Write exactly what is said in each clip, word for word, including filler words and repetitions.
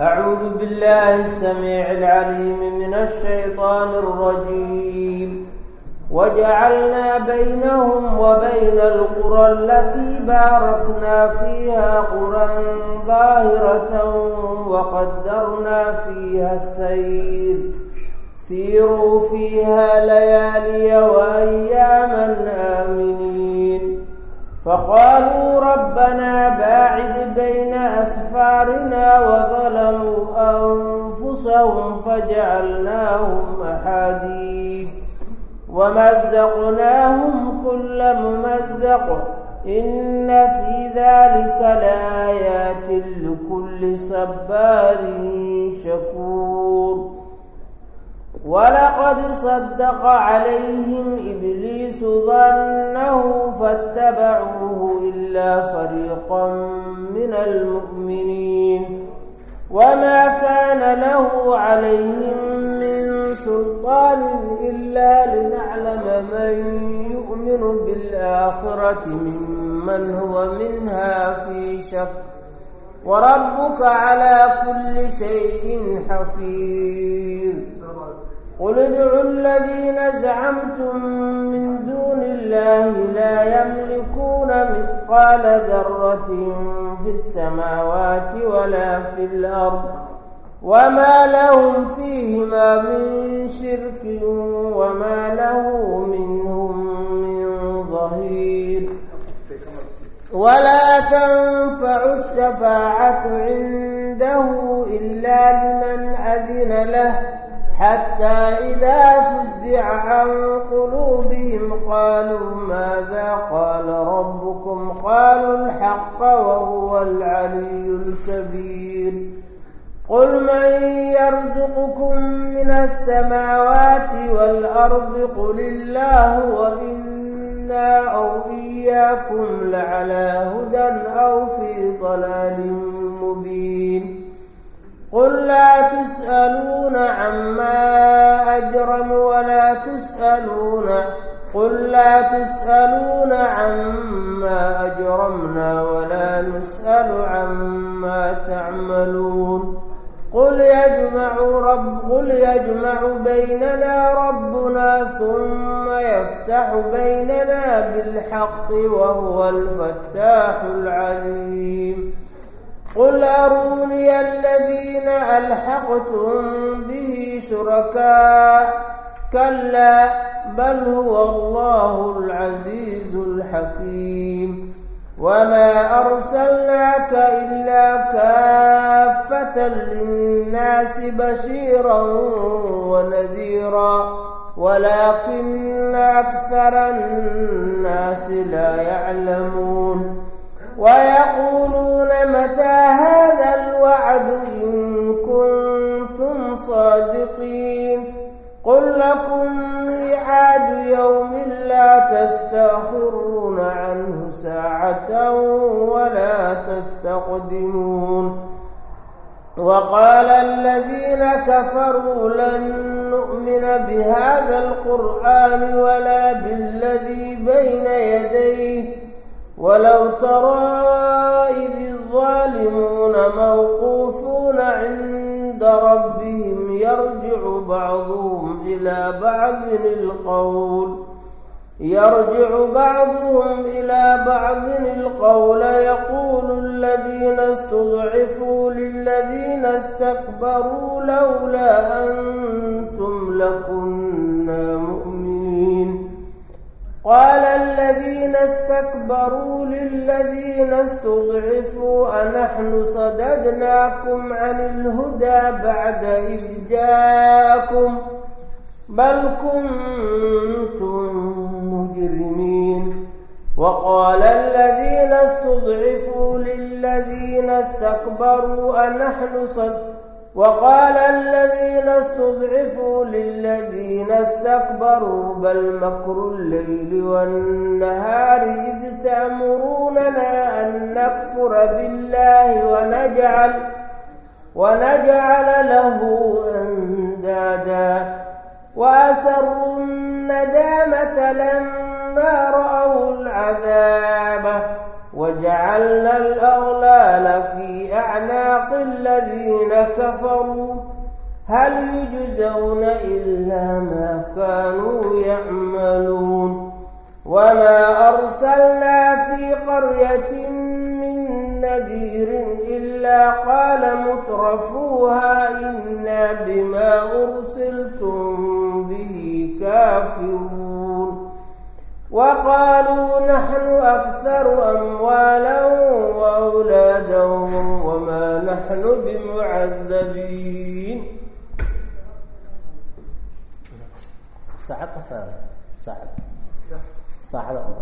أعوذ بالله السميع العليم من الشيطان الرجيم. وجعلنا بينهم وبين القرى التي باركنا فيها قرى ظاهرة وقدرنا فيها السير سيروا فيها ليالي وأياما آمنين. فقالوا ربنا باعد بين أسفارنا وظلموا أنفسهم فجعلناهم أحاديث ومزقناهم كل ممزق إن في ذلك لآيات لكل صبار شكور. ولقد صدق عليهم إبليس ظنه فاتبعوه إلا فريقا من المؤمنين وما كان له عليهم من سلطان إلا لنعلم من يؤمن بالآخرة ممن هو منها في شك وربك على كل شيء حفيظ. قل ادعوا الذين زعمتم من دون الله لا يملكون مثقال ذرة في السماوات ولا في الأرض وما لهم فيهما من شرك وما له منهم من ظهير. ولا تنفع الشفاعة عنده إلا لمن أذن له حتى إذا فزع عن قلوبهم قالوا ماذا قال ربكم قالوا الحق وهو العلي الكبير. قل من يرزقكم من السماوات والأرض قل الله وإنا أو إياكم لعلى هدى أو في ضلال مبين. قل لا تسألون عما أجرم ولا تسألون قل لا تسألون عما أجرمنا ولا نسأل عما تعملون. قل يجمع رب قل يجمع بيننا ربنا ثم يفتح بيننا بالحق وهو الفتاح العليم. قل أروني الذين ألحقتم به شركاء كلا بل هو الله العزيز الحكيم. وما أرسلناك إلا كافة للناس بشيرا ونذيرا ولكن أكثر الناس لا يعلمون. ويقولون متى هذا الوعد إن كنتم صادقين. قل لكم ميعاد يوم لا تستأخرون عنه ساعة ولا تستقدمون. وقال الذين كفروا لن نؤمن بهذا القرآن ولا بالذي بين يديه ولو ترى إذ الظالمون موقوفون عند ربهم يرجع بعضهم إلى بعض القول يرجع بعضهم إلى بعض القول يقول الذين استضعفوا للذين استكبروا لولا أنتم لكنا مؤمنين. قال الذين استكبروا للذين استضعفوا أنحن صددناكم عن الهدى بعد إذ جاءكم بل كنتم مجرمين. وقال الذين استضعفوا للذين استكبروا أنحن صد وقال الذين استضعفوا للذين استكبروا بل مكر الليل والنهار إذ تأمروننا أن نكفر بالله ونجعل ونجعل له أندادا وأسروا الندامة لما رأوا العذاب وجعلنا الأغلال في أعناق الذين كفروا هل يجزون إلا ما كانوا يعملون وما أرسلنا في قرية من نذير إلا قال مترفوها إنا بما أرسلتم به كافرون وقالوا نحن أكثر أموالا وأولادا وما نحن بمعذبين. ساعة قفا ساعة ساعة الله.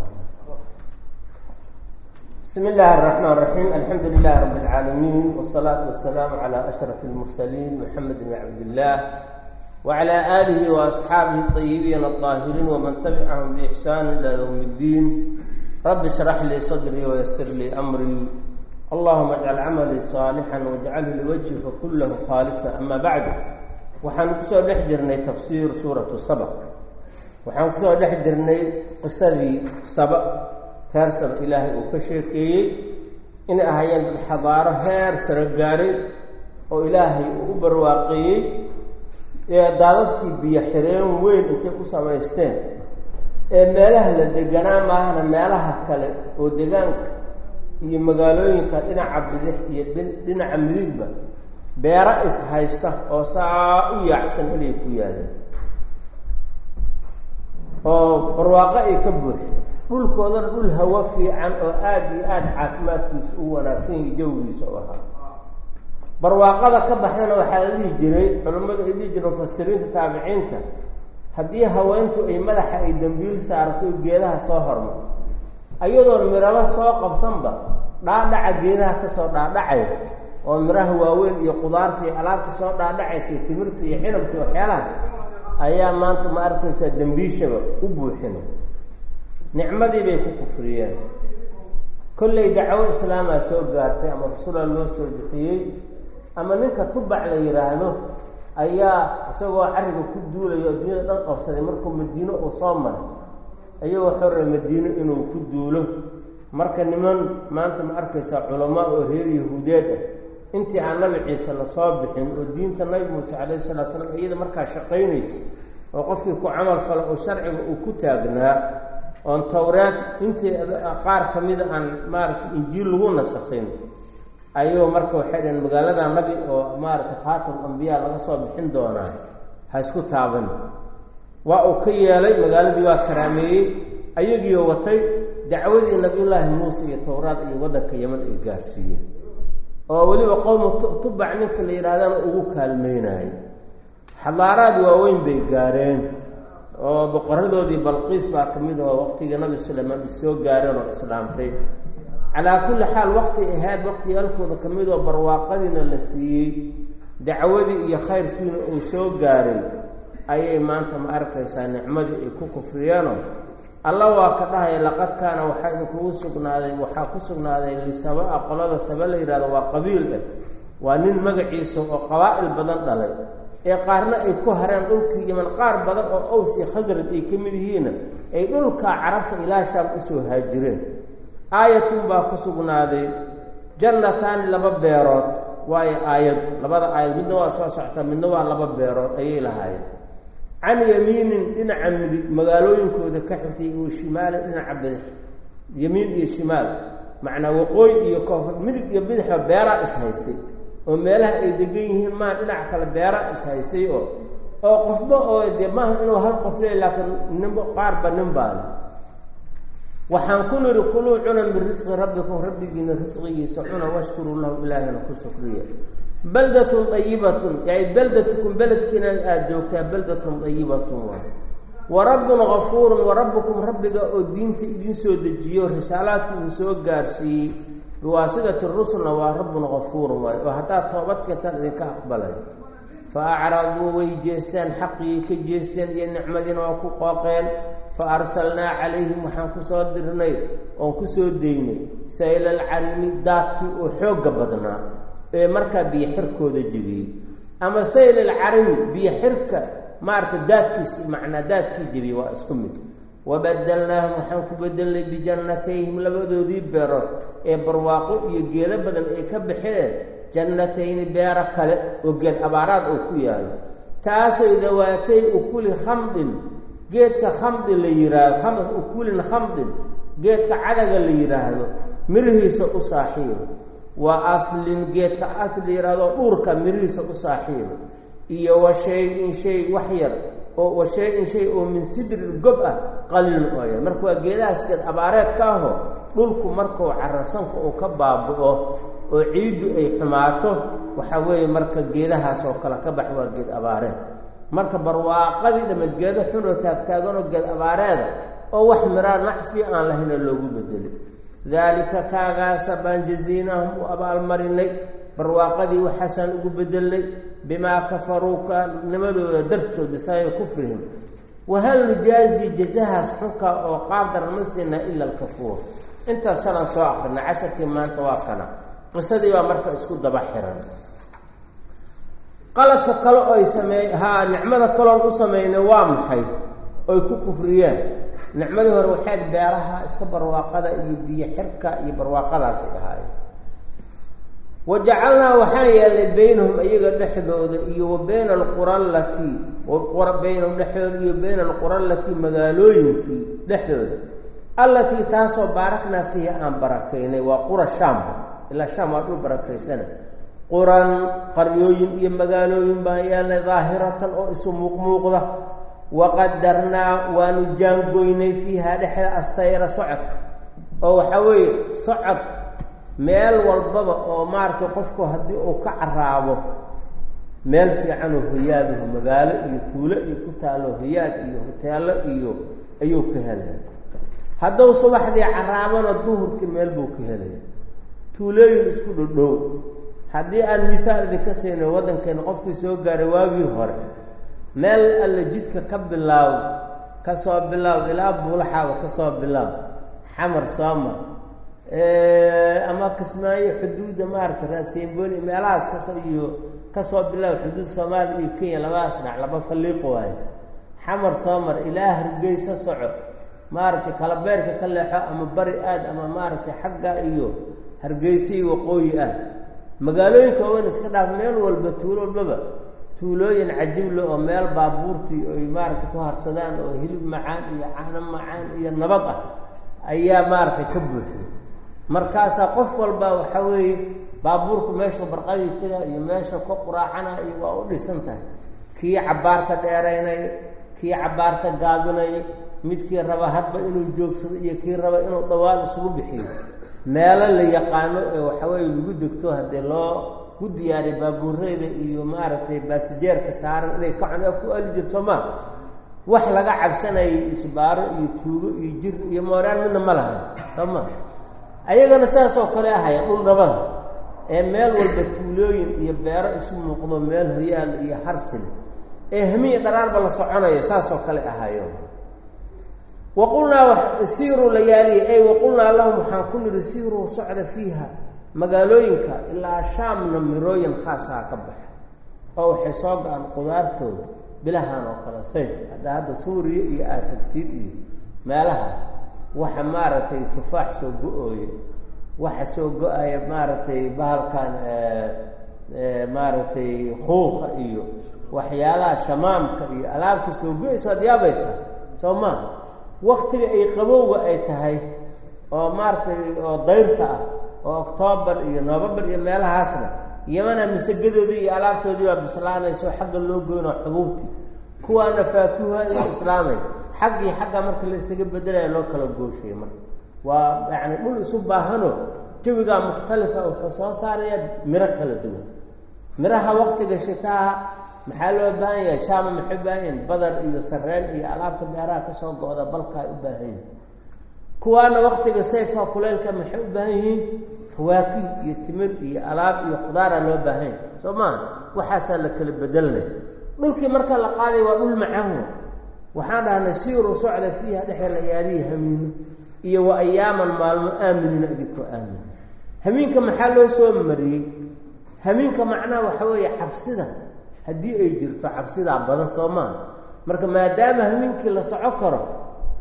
بسم الله الرحمن الرحيم الحمد لله رب العالمين والصلاة والسلام على أشرف المرسلين محمد بن عبد الله وعلى آله وأصحابه الطيبين الطاهرين ومن تبعهم بإحسان إلى يوم الدين. رب اشرح لي صدري ويسر لي أمري اللهم اجعل عملي صالحا واجعله لوجهك كله خالصا. أما بعد waxaan ku soo dhex jirnay tafsiir suuratu saba waxaan ku soo dhex jirnay qisadii saba heer saba ilaahay uu ka sheekeeyey in ahayeen dad xadaaro heer sare gaaray oo ilaahay uu u barwaaqeeyey ee daadadkii biyo xireen weyn intay u samaysteen ee meelaha la deganaa maahana meelaha kale oo deegaanka iyo magaalooyinka dhinaca bidix iyo dhinaca midigba beera is haysta oo saa u yaacsan inay ku yaalaan oo barwaaqo ay ka buuxo dhulkoodana dhul hawo fiican oo aad iyo aad caafimaadkiisa u wanaagsan yahay jawgiisa oo ahaa. barwaaqada ka baxdana waxaa la dhihi jiray culimmada ay dhihi jireen mufasiriinta taabiciinta haddii haweentu ay madaxa ay dambiil saarto geedaha soo hormo ayadoon miralo soo qabsanba dhaadhaca geedaha ka soo dhaadhacay oo miraha waaweyn iyo qudaarta iyo alaabta soo dhaadhacaysa timirta iyo xilibka iyo waxyaalaha ayaa maanta ma arkaysaa dambiishaba u buuxinay nicmadii bay ku kufriyeen. kolley dacwo islaamaa soo gaartay ama rasuula loo soo bixiyey ama ninka tubac la yiraahdo ayaa isagoo cariga ku duulayo adduunyada dhan qabsaday markuu madiino uu soo maray ayagoo xorre madiino inuu ku duulo marka niman maanta ma arkaysaa culamaa oo reer yahuudeed ah intii aan nabi ciise la soo bixin oo diinta nabi muuse calayhi salaatu salaam iyada markaa shaqaynaysa oo qofkii ku camal fala oo sharciga uu ku taagnaa oon towraad intii qaar ka mida aan maaragtay injiil lagu nasakhin ayuu marka waxay dhaheen magaalada nabi oo maaragtay khaatam ambiyaa laga soo bixin doonaa ha isku taaban. waa uu ka yeelay magaaladii waa karaameeyey ayagiioo watay dacwadii nabiyullaahi muuse iyo towraad iyo waddanka yeman ay gaarsiiyeen oo weliba qowmu tubac ninka la yidhaahdana ugu kaalmeynayay. xadaaraad waaweyn bay gaareen oo boqoradoodii balqiis baa ka mid ahoo waqtigii nabi suleymaan ay soo gaareen oo islaamtay. calaa kulli xaal waqti ahayd waqtiyaalkooda ka mid oo barwaaqadiina la siiyey dacwadii iyo khayrkiina uu soo gaaray ayay maanta ma arkaysaa nicmadii ay ku kufriyeenoo alla waa ka dhahaya laqad kaana waxaa idinkugu sugnaaday waxaa ku sugnaaday lisabaa qolada saba la yidhahdo waa qabiil ah waa nin magaciisa oo qabaa'il badan dhalay ee qaarna ay ku hareen dhulkii yeman qaar badan oo aws iyo khasraj ay ka mid yihiinna ay dhulka carabta ilaa shaam u soo haajireen. aayatun baa ku sugnaaday jannataani laba beerood waayo aayad labada aayad midna waa soo socta midna waa laba beerood ayay lahaayeen can yamiinin dhinaca midig magaalooyinkooda ka xigtay iyo shimaal dhinaca bidix yamiin iyo shimaal macnaa waqooyi iyo koonfur midig iyo bidixba beeraa is haystay oo meelaha ay degan yihiin maa dhinaca kale beeraa is haystay oo oo qofba oo dee maaha inuu hal qof leey laakiin ninba qaarba nin baa leh. waxaan ku niri kuluu cuna min risqi rabbikum rabbigiina risqigiisa cuna washkuru lahu ilaahina ku shukriya. baldatun dayibatun yani baldatukum beledkiina aada joogtaa baldatun dayibatun waa wa rabbun gafuurun wa rabbukum rabbiga oo diinta idin soo dejiyo risaalaadka idin soo gaarsiiyey biwaasidati rusulna waa rabbun gafuurun waay oo haddaad toobad keentaan idinka aqbalay. fa acraduu way jeesteen xaqii ka jeesteen iyo nicmadiina waa ku qooqeen fa arsalnaa calayhim waxaan ku soo dirnay oon ku soo deynay sayla alcarimi daadkii oo xoogga badnaa ee markaa biyo xirkooda jebiyey ama sayl alcarimi biyo xirka maaragtay daadkiisi macnaa daadkii jebiyey waa isku mid wabadalnaahum waxaan ku bedelnay bijannatayhim labadoodii beerood ee barwaaqo iyo geedo badan ay ka baxeen jannatayni beero kale oo geed abaaraad oo ku yaalo taasay dawaatay ukuli khamdin geedka khamdi la yiraahdo khamd ukulin khamdin geedka cadaga la yiraahdo mirihiisa u saaxiibo wa aflin geedka asli yiraahdo dhurka mirihiisa u saaxiibo iyo wa shay-in shay wax yar oo wa shay-in shay oo min sidr gob ah qalil oo yar marka waa geedahaas geed abaareed ka aho dhulku markuu cararsanku uu ka baaba'o oo ciidu ay xumaato waxa weeye marka geedahaas oo kala ka bax waa geed abaareed marka barwaaqadii dhamad geedo xun oo taagtaagan oo geed abaareed oo wax miraa nacfi aan lahayn loogu bedelay dalika kaagaasa baan jaziinahum u abaalmarinay barwaaqadii waxaasaan ugu bedelnay bimaa kafaruuka nimadooda dartood bisaayo kufrihim wahal nujaazi jazahaas xunka oo qaadar ma siina ila alkafuur intaas sanaan soo akhrina casharkii maanta waa kana qisadii baa marka isku daba xiran qaladka kale oo ay sameey haa nicmada kaloon u sameynay waa maxay oy ku kufriyeen nicmadii hore waxaad beeraha iska barwaaqada iyo biyo xirka iyo barwaaqadaas ay ahaayeen wajacalnaa waxaan yeelnay baynahum iyaga dhexdooda iyo wa bayna alqura allatii waqura baynahum dhexdooda iyo bayna alqura allatii magaalooyinkii dhexdooda allatii taasoo baaraknaa fiiha aan barakaynay waa qura shaam ilaa shaam waa dhul barakaysana quran qaryooyin iyo magaalooyin baan yeelnay daahiratan oo isu muuqmuuqda waqadarnaa waanu jaangoynay fiiha dhexda asayra socodka oo waxaa weeye socod meel walbaba oo maaragtay qofku haddii uu ka caraabo meel fiican oo hoyaadaho magaalo iyo tuulo iyo ku taalo hoyaad iyo hoteelo iyo ayuu ka helaya hadduu subaxdii caraabana duhurkii meel buu ka helaya tuulooyin isku dhodhow haddii aan mithaal idinka siino waddankeena qofkii soo gaaray waagii hore meel alla jidka ka bilaaw ka soo bilaaw ilaa buulaxaaba ka soo bilaaw xamar soomar ama kismaayo xuduudda maaragta raaskeenbooni meelahaas kasoo iyo kasoo bilaaw xuduud soomaaliya iyo kenya labadaas dhinac laba faliiqo waayo xamar soomar ilaa hargeysa soco maaragtay kala beerka ka leexo ama bari aad ama maaragtay xagga iyo hargeysa iyo waqooyi ah magaalooyinka waan iska dhaaf meel walba tuulo walbaba tuulooyin cajible oo meel baabuurtii ay maaragtay ku harsadaan oo hilib macaan iyo caano macaan iyo nabad ah ayaa maaragtay ka buuxday markaasaa qof walba waxa weeye baabuurku meesha barqadii taga iyo meesha ku quraacana iyo waa u dhisan tahay kii cabaarta dheeraynay kii cabaarta gaabinay midkii raba hadba inuu joogsado iyo kii raba inuu dawaal isugu bixiyo meelo la yaqaano ee waxa weeye lagu degto haddii loo ku diyaariy baabuureyda iyo maaragtay baasijeerka saaran inay ka cunaa ku ali jirto ma wax laga cabsanayay isbaaro iyo tuugo iyo jir iyo mooraan midna ma lahayn sooma ayagana sidaas oo kale ahaya dhul dhabada ee meel walba tuulooyin iyo beero isu muuqdo meel hoyaal iyo harsil ee hamiya dharaarba la soconayo saas oo kale ahayo waqulnaa siiruu layaali ay waqulnaa lahum waxaan ku niri siiruu socda fiiha magaalooyinka ilaa shaamna mirooyin khaasaha ka baxa oo waxay soo go-aan qudaartooda bilahan oo kale sayf hadda hadda suuriya iyo aatagtiid iyo meelahaas waxa maaragtay tufaax soo go-ooye waxa soo go-aya maaragtay bahalkan maaragtay khuuqa iyo waxyaalaha shamaamka iyo alaabta soo go-ayso ad yaabaysa soo maaha waktiga ay qabowga ay tahay oo maaragtay oo dayrta ah oo octoobar iyo november iyo meelahaasna yamana misagadoodii iyo alaabtoodii waa bislaanayso xagga loo goyno xubuubti kuwaana faakuhada iyo islaamay xaggii xagga marka la isaga bedelaya loo kala gooshay marka waa yacni dhul isu baahano jawigaa mukhtalifa wuxuu soo saaraya miro kala duwan miraha waktiga shitaaha maxaa loo baahan yahay shaama maxay baahan yihin badar iyo sarreen iyo alaabta beeraha kasoo go-da balka ay u baahan yihin kuwaana waktiga sayfka kuleylka maxay u baahan yihiin fawaakih iyo timir iyo alaab iyo qudaara loo baahan yahay soo maaha waxaasaa la kala bedelnay dhulkii marka la qaaday waa dhul macaanwa waxaan dhahnay siiru socda fiiha dhexda layaalihi hamiino iyo wa ayaaman maalmo aaminina idinkoo aamin hamiinka maxaa loo soo mariyey hamiinka macnaha waxa weeye cabsida haddii ay jirto cabsidaa badan soo maaha marka maadaama hamiinkii la soco karo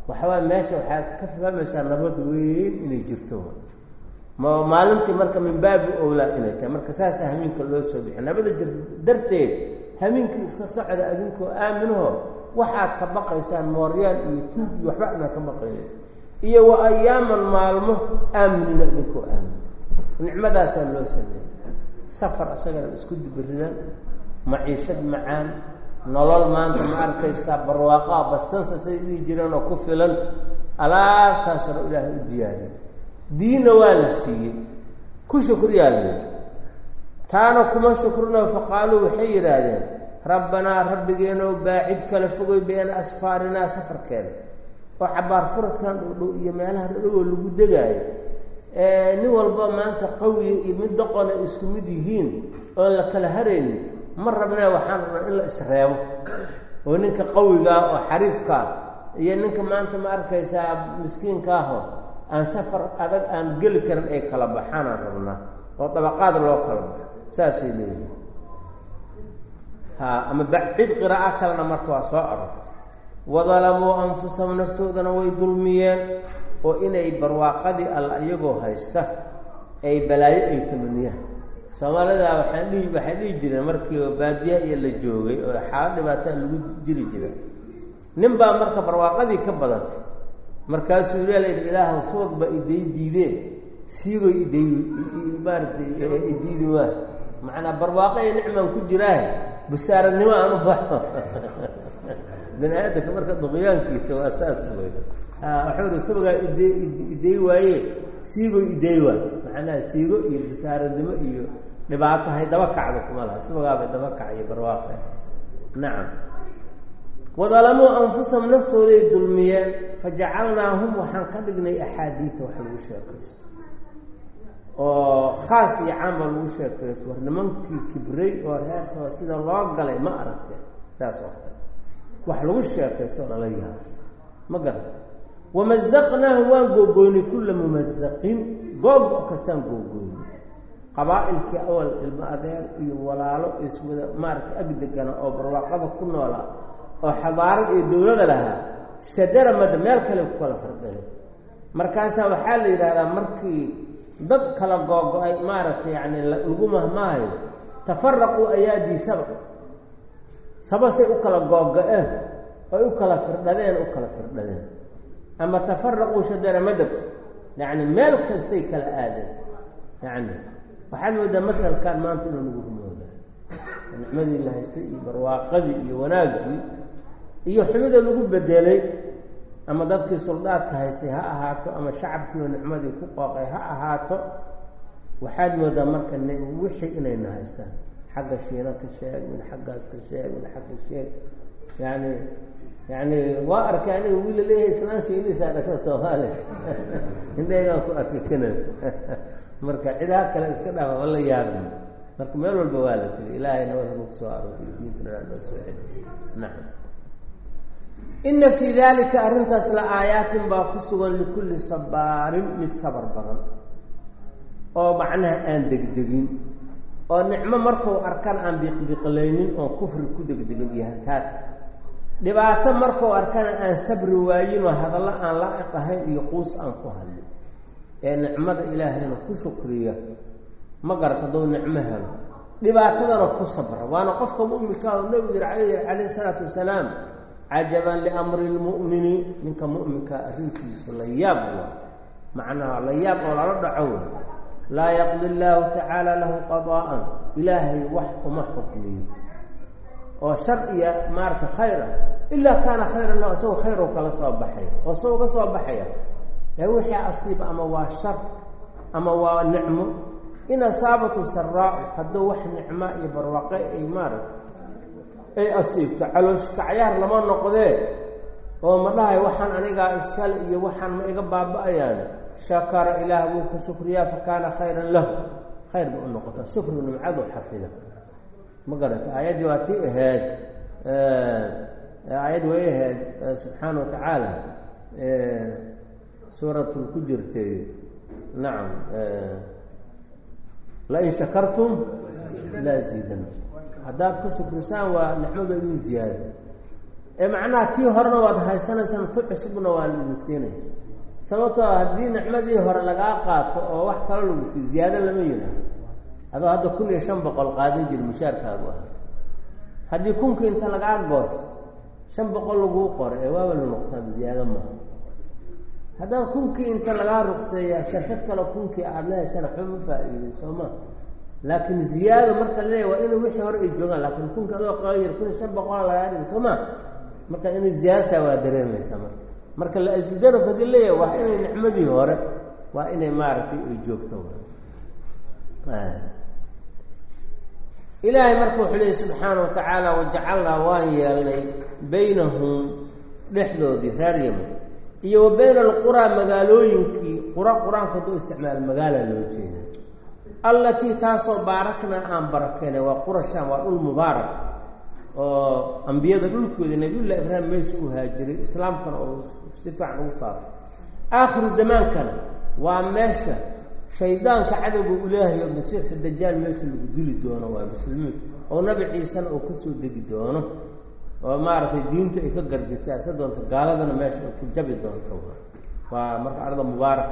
waxaa meesha waxaad ka fahmaysaa nabad weyn inay jirto ma maalintii marka min baabi owlaa inay tahay marka saas hamiinka loo soo bixiyo nabada darteed hamiinka iska socda adinkoo aaminaho waxaad ka baqaysaan mooryaan iyo tuug iyo waxba inaad ka baqayo iyo wa ayaaman maalmo aaminina adinkoo aamin nicmadaasaa loo sameeyey safar asagana isku dibiridan maciishad macaan nolol maanta ma arkaysaa barwaaqaa bastansa say dhihi jireen oo ku filan alaabtaasoo ilaahay u diyaariyey diinna waa la siiyey ku shukriyaa la yidhi taana kuma shukrino faqaaluu waxay yidhaahdeen rabbanaa rabbigeenow baacid kala fogay bayna asfaarinaa safarkeena oo cabaar furadkan dhow iyo meelaha dhowoo lagu degaayo nin walba maanta qawiya iyo mid doqona isku mid yihiin oon la kala haraynin ma rabnaa waxaan rabnaa in la isreebo oo ninka qawigaa oo xariifkaa iyo ninka maanta ma arkaysaa miskiinkaaho aan safar adag aan geli karin ay kala baxaanaan rabnaa oo dabaqaad loo kala baxo saasay leeyihin ha ama bacid qiraa'o kalena marka waa soo arortay wadalamuu anfusahum naftoodana way dulmiyeen oo inay barwaaqadii alla iyagoo haysta ay balaayo ay tamaniyaan soomaalida waxaan dhihi waxay dhihi jireen markii baadiyaha iyo la joogay oo xaalad dhibaataa lagu jiri jiray nin baa marka barwaaqadii ka badatay markaasuu ilaahay ilaahu sababba iday diideen siigo iday maartay idiidi waa macna barwaaqo iyo nicmaan ku jiraa bisaaradnimo aan u baxo binaadamka marka duqyaankiisa waa asaas weey ah wuxuu sababga iday iday waaye siigo iday waa macna siigo iyo bisaaradnimo iyo dhibaato hay daba kacdo kuma laha sababga daba kacay barwaaqo nacam wadalamuu anfusahum naftooday dulmiyeen fajacalnaahum waxaan ka dhignay axaadiida wax lagu sheekaysto oo khaas iyo caam lagu sheekaysto war nimankii kibray oo reersa sida loo galay ma aragteen saas oo kale wax lagu sheekaysto lala yaabo ma garan wamazaqnaahu waan googoynay kulla mumazaqin goog kastaan googoynay qabaa'ilkii awal ilma adeer iyo walaalo iswada maaragtay agdegana oo barwaaqada ku noolaa oo xabaarad iyo dawlada lahaa shadara mad meel kale ku kala fardhay markaasa waxaa la yiraahdaa markii dad kala googo'ay maaragtay yani lagu mahmaayo tafarraqu ayaadi sabab sabasay u kala googo'een oo u kala firdhadeen u kala firdhadeen ama tafarraqu shadara madab yani meel kale say kala aadeen yani waxaa moodaa masalkan maanta inuu lagu rumoodaa nicmadii ilaahay say barwaaqadii iyo wanaagii iyo xumida lagu bedelay ama dadkii soldaadka haysay ha ahaato ama shacabkii oo nicmadii ku qooqay ha ahaato waxaad moodaa marka wixii inayna haystaan xagga shiina ka sheeg mid xaggaas ka sheeg mid xagga sheeg yani yani waa arkay aniga wiil leeyahay islaan shiinaysaa dhasho Soomaali indheegaan ku arkay kana marka cidaha kale iska dhaaf wala yaabin marka meel walba waa la tagay ilaahayna waa uu soo arooriyay diintana loo soo celiyay nacam inna fi dhalika arintas la aayatin ba kusugan li kulli sabarin mid sabar badan oo macnaha aan degdegin oo nicmo markuu arkaan aan biqbiqlaynin oo kufri ku degdegin yahay taad dhibaato markuu arkaan aan sabri waayin oo hadalla aan la aqahayn iyo quus aan ku hadlin ee nicmada ilaahayna ku shukriya ma garto doo nicmo helo dhibaatadana ku sabra waana qofka mu'minka oo nabiga alayhi salaatu wasalaam ajaban li amri almu'mini minka mu'minka arrinkiisu la yaab macnaha la yaab oo la dhaco la yaqdi Allah ta'ala lahu qada'an ilahi wax uma hukmiyo oo sharciya maarta khayra illa kana khayran lahu soo khayru kala soo baxay oo soo ga soo baxaya ee wixii asiib ama waa shar ama waa nicmo in asaabatu sarraa hadda wax nicmo iyo barwaaqo ay maarag ay asiibta calosh kacyaar lama noqdee oo ma dhahay waxaan aniga iskal iyo waxaan ma iga baaba'ayaan shakara ilaahu ku shukriya fa kana khayran lahu khayr bu noqota shukru nimcadu xafida ma garata ayadi waati ahayd ayadi way ahayd subhanahu wa ta'ala suratul kujirtay nacam la in shakartum la azidannakum haddaad ku shukrisaan waa nicmada idin ziyaado ee macnaha tii horena waad haysanaysan tu cusubna waa idin siinay sababtoo haddii nicmadii hore lagaa qaato oo wax kale lagu sii ziyaado lama yiraahdo adoo hadda kun iyo shan boqol qaadan jir mushaarkaagu ah haddii kunka inta lagaa goos shan boqol lagu qoray ee waaba la nuqsaan ziyaado ma hadda kunkii inta lagaa ruqseeyaa shirkad kale kunkii aad leeyahay waxba ma faa'iido sooma laakiin ziyaado marka leeyahay waa in wixii hore ay joogaan laakiin kunka adoo qaayir kun iyo shan boqol lagaa dhigo sooma marka in ziyaadta waa dareemaysaa marka marka la asjaro hadii leeyahay waa in nicmadii hore waa inay maaragtay ay joogto ilaahay markuu xulay subxaanahu wa tacaala wajacalnaa waan yeelnay baynahum dhexdoodii reer yaman iyo wa bayna alquraa magaalooyinkii qura qur-aanka hadduu isticmaal magaala loo jeeda allatii taasoo baaraknaa aan barakeynay waa qura shaam waa dhul mubaarak oo ambiyada dhulkooda nabiyullahi ibraahim meesha u haajiray islaamkana oo si fiican ugu faafay aakhiru zamaankana waa meesha shaydaanka cadowga ilaahay oo masiixu dajaal meesha lagu dili doono waa muslimiin oo nabi ciisana uu kasoo degi doono oo maaragtay diinta ay ka gargajaasa doonto gaaladana meesha ay ku jabi doonto waa marka arda mubaarak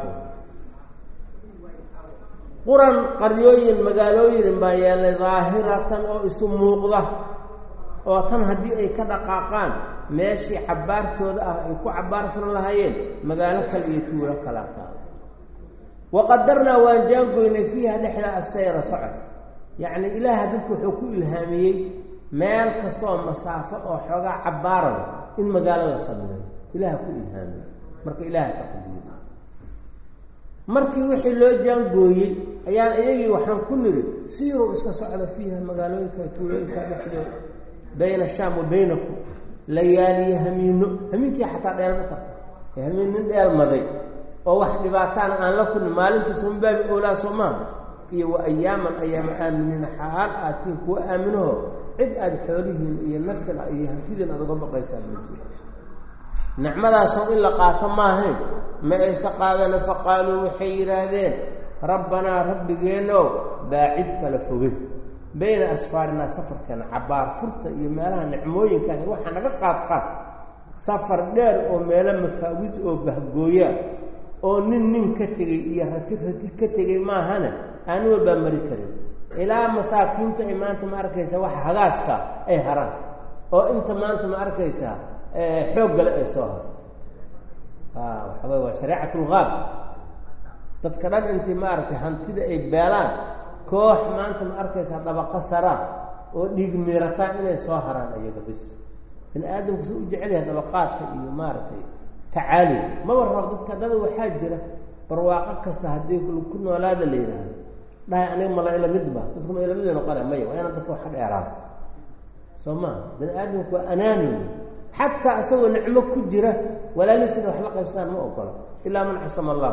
quran qaryooyin magaalooyin baa yeelay daahiratan oo isu muuqda oo tan haddii ay ka dhaqaaqaan meeshii cabaartooda ah ay ku cabaarsan lahaayeen magaalo kale iyo tuulo kala taa waqadarnaa waan jaangoynay fiiha dhexda asayra socod yacni ilaaha dadku wuxuu ku ilhaamiyey meel kasta oo masaafo oo xoogaa cabaarada in magaalo la sameeyo ilaaha ku ilhaamiyey marka ilaaha taqdiisa markii wixii loo jaangooyey ayaan iyagii waxaan ku niri siiruu iska socda fiiha magaalooyinka tuulooyinka dhexdooda bayna shaam wa baynakum layaaliya hamiino hamiinkii xataa dheelma karta ee hamiin nin dheelmaday oo wax dhibaataana aan la kulmin maalintii sombaabi oolaa soomaa iyo wa ayaaman ayaama aaminiina xaal aatiin kuwa aaminaho cid aad xoolihiin iyo naftan iyo hantidiin aad uga baqaysaa ma jiro nicmadaasoo in la qaato maahayn ma aysa qaadana faqaaluu waxay yidhaahdeen rabbanaa rabbigeenow baacid kala foge bayna asfaarinaa safarkeena cabaar furta iyo meelaha nicmooyinkan waxaa naga qaad qaad safar dheer oo meelo mafaawis oo bahgooyaa oo nin nin ka tegay iyo rati rati ka tegay maahana aan walbaa mari karin ilaa masaakiinta ay maanta ma arkaysaa waxa hagaaska ay haraan oo inta maanta ma arkaysaa xoog gale ay soo harto ah waxa waa shariicatul ghaab dadka dhan intii ma arkay hantida ay beelaan koox maanta ma arkaysaa dabaqa sara oo dhiig miirataan inay soo haraan ayaga bis in aadamku soo u jecel yahay dabaqaadka iyo maartay tacaali ma warrab dadka dad waxaa jira barwaaqo kasta hadii ku noolaada leeyahay dhaay aniga ma la ila midba dadku ma ila midna noqon ma yahay ana dadka waxa dheeraa soma dan aadamku waa anaani hatta asoo nicmo ku jira walaalisiina wax la qaybsan ma ogola illa man xasama allah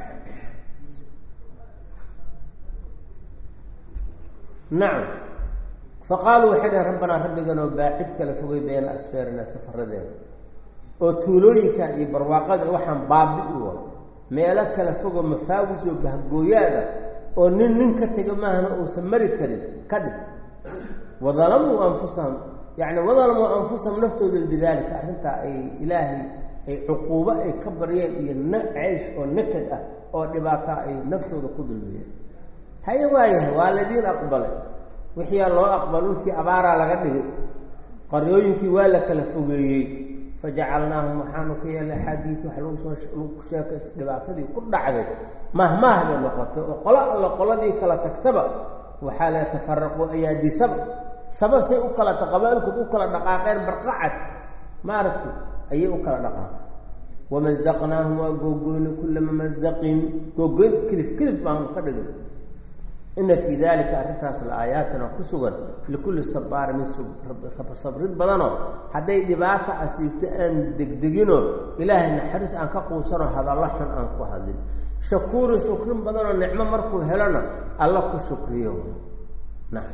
نعم فقالوا حدا ربنا ربنا وباعد كلا فوق بين أسفارنا سفر ذا وتولويك يبرواقد وحن بابئوا ميلك كلا فوق مفاوز وبهجويادا ونن كتجمعنا وسمري كريم كذب وظلموا أنفسهم يعني وظلموا أنفسهم نفتوا بذلك أنت أي إلهي أي عقوبة أي كبريان أي نعيش أو نكد أو نباتا أي نفتوا بقدر بيه هاي وايه والذين أقبلوا وحيا الله أقبلوا كي أبارا لغنه قريوينكي ولا كلفوغي فجعلناهم محانوكي الحديث وحلوك شاكس لبعتدي كل عدد مهما هذا النقطة وقلاء الله قلدي كلا تكتب وحالا يتفرقوا أيادي سبع سبع سي أكلا تقبالك أكلا دقاقين برقعت ما ركي أي أكلا دقاق ومزقناهم وقوقين كل ممزقين قوقين كذف كذف معهم قدر إن في ذلك أرتاس الآياتنا كسوغا لكل صبار من صبر بدنه حتى يدبات أسيبت أن دقدقينه إلهي نحرس أن كقوصنا هذا الله حن أنكو هذا شكور شكر بدنه النعمة مركو هلنا الله كشكريه نعم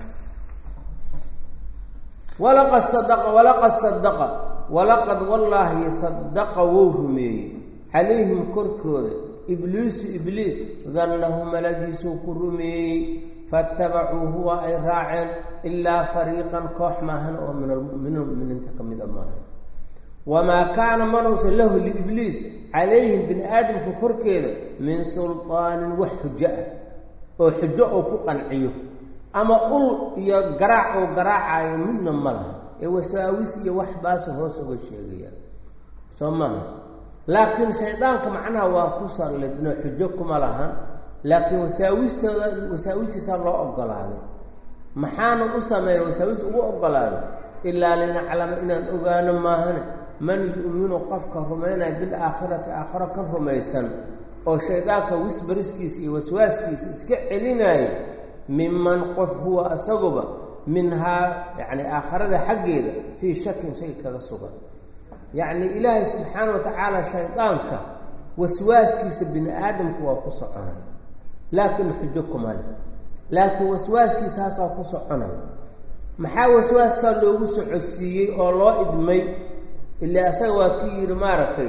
ولقد صدق ولقد صدق ولقد والله صدق وهمي عليهم كركود إبليس إبليس ظنه ملذي سكرمي فاتبعوه وإراع إلا فريقا كوح ماهن ومن المؤمنين من انتقم ذمه wamaa kaana manuusan lahu liibliis calayhim bini aadamka korkeeda min sulطaanin wax xujo ah oo xujo oo ku qanciyo ama ul iyo garaac oo garaacayo midna ma laha ee wasaawis iyo wax baasa hoos uga sheegaya soo maaha laakiin shaydaanka macnaha waa ku sallidno xujo kuma lahan laakiin wasaawistooda wasaawistiisa loo ogolaaday maxaana u sameeyay wasaawis ugu ogolaaday ilaa linaclama inaan ogaano maahane man yu'minu qofka rumaynaya bil aakhirati aakhira ka rumaysan oo shaydaanka wisbariskiisa iyo waswaaskiisa iska celinaya miman qof huwa asaguba minhaa yacni aakhirada xaggeeda fii shakin shay kaga sugan yacni ilaahay subxaana wa tacaala shaydaanka waswaaskiisa bini aadamku waa ku soconaya laakiin xujo kuma leh laakiin waswaaskiisa haasaa ku soconaya maxaa waswaaskaa loogu socodsiiyey oo loo idmay ilaa asaga waa ku yidhi maaragtay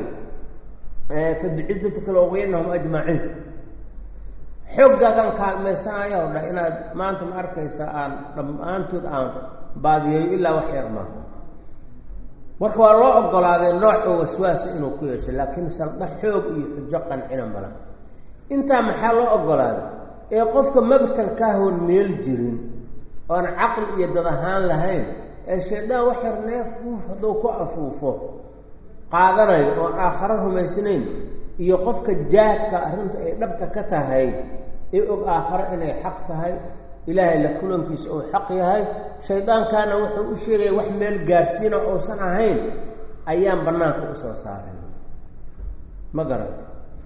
fa bicizatika laugwiyanahum ajmaciin xoggaagan kaalmaysanaya o dhan inaad maanta ma arkaysa aan dhammaantood aan baadiyeeyo ilaa wax yar maaha marka waa loo ogolaaday nooc oo waswaasa inuu ku yeesho laakiin saldha xoog iyo xujo qancina mala intaa maxaa loo ogolaaday ee qofka mabtalkaahoon meel jirin oon caqli iyo dad ahaan lahayn ee shaydaan wax yar neef uuf hadduu ku afuufo qaadanayo oon aakharo rumaysnayn iyo qofka jaadka arrinta ay dhabta ka tahay ee og aakharo inay xaq tahay ilaahay la kulankiisa uu xaq yahay shaydaankaana wuxuu u sheegaya wax meel gaarsiina uusan ahayn ayaan bannaanka u soo saareen ma garad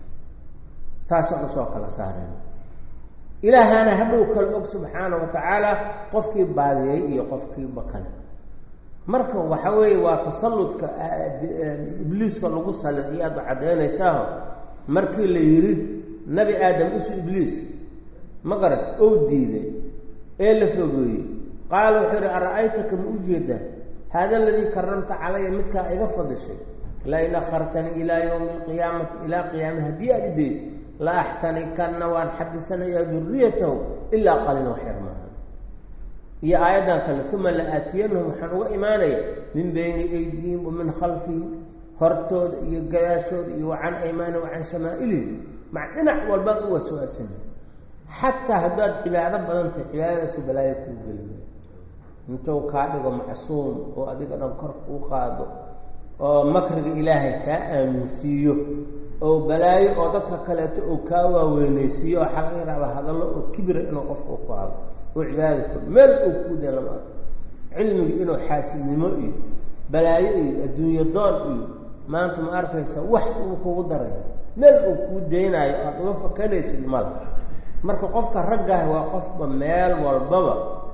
saasaan usoo kala saareen ilaahana hadhow kala og subxaana wa tacaala qofkii baadiyey iyo qofkii bakale marka waxa weeye waa tasalludka ibliiska lagu salid iyo aad u caddaynaysaa markii la yidhi nabi aadam isu ibliis ma garad oo diiday ee la fogeeyey qaala wuxuu yidhi ara-aytaka ma u jeedaa haada aladii karamta calaya midkaa iga fadishay la in akhartanii ilaa yowmi alqiyaamati ilaa qiyaama haddii aad idaysa la axtanikanna waan xabisanayaa duriyatahu ilaa qalina wax yar maaha iyo aayaddan kale uma la aatiyanahum waxaan uga imaanaya min bayni aydihim wa min khalfihim hortooda iyo gadaashooda iyo wacan aymaanihim wacan shamaa'ilihim maca dhinac walbaan u waswaasanay xataa haddaad cibaado badan tahay cibaadadaasu balaayo kuu gelina intuu kaa dhigo macsuum oo adiga dhan kor kuu qaado oo makriga ilaahay kaa aaminsiiyo oo balaayo oo dadka kaleeto oo kaa waaweynaysiiyo oo xalaga yaraaba hadallo oo kibira inuu qofka u ku hado oo cibaadada kor meel uu kuu dee lama arko cilmiga inuu xaasidnimo iyo balaayo iyo adduunyo doon iyo maanta ma arkaysa wax uu kugu daraya meel uu kuu daynaayo aad uga fakanaysid mala marka qofka raggaah waa qofba meel walbaba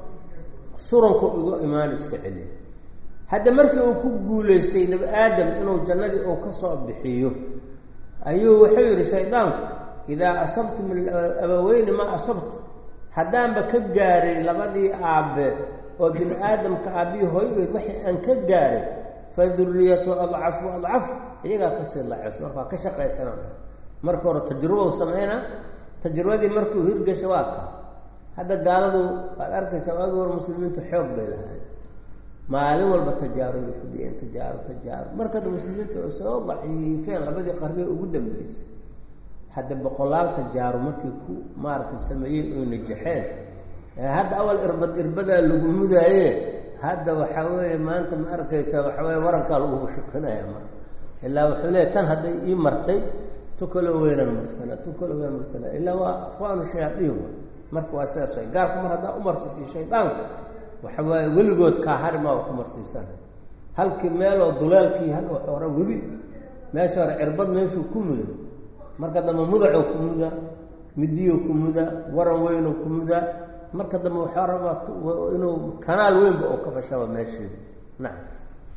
suranka uga imaan iska celiya hadda markii uu ku guulaystay nabi aadam inuu jannadii uu ka soo bixiyo ayuu wuxuu yidhi shaydaanku idaa asabtu min abaweyni ma asabtu haddaanba ka gaaray labadii aabbe oo bini aadamka aabbihi hooyadeed waxay aan ka gaaray fa duriyatu adcafu adcafu iyagaa kasii laceys markaa ka shaqaysana marka hore tajruba sameynaa tajrubadii markuu hirgasho waa ka hadda gaaladu waad arkaysaa waagi hore muslimiintu xoog bay lahaayeen maalin walba tajaarubay ku diyeen tajaarub tajaarub markada muslimiintu oo soo daciifeen labadii qarni ugu dambeysay hadda boqolaal tajaarub markii ku maaragtay sameeyeen oo najaxeen hadda awal irbad irbadaa lagu mudaaye hadda waxaa weeye maanta ma arkaysaa waxaa weeye warankaa lagu shukanaya mar ilaa wuxuu leeyahy tan hadday ii martay tukalo weynan marsana tukalo weynan marsana ilaa waa akhwaanu shayaadiin marka waa sidaas way gaarka mar haddaa u marsiisiyo shaydaanka waxa waaye weligood kaa harimaa ku marsiisana halkii meeloo duleelkii hal hore webi meesha hore cirbad meeshuu ku mudo marka dambe mudacoo ku muda midiyoo ku muda waran weynoo ku muda marka dambe waxaa rabaa inuu kanaal weynba oo ka fashaba meesheeda nacam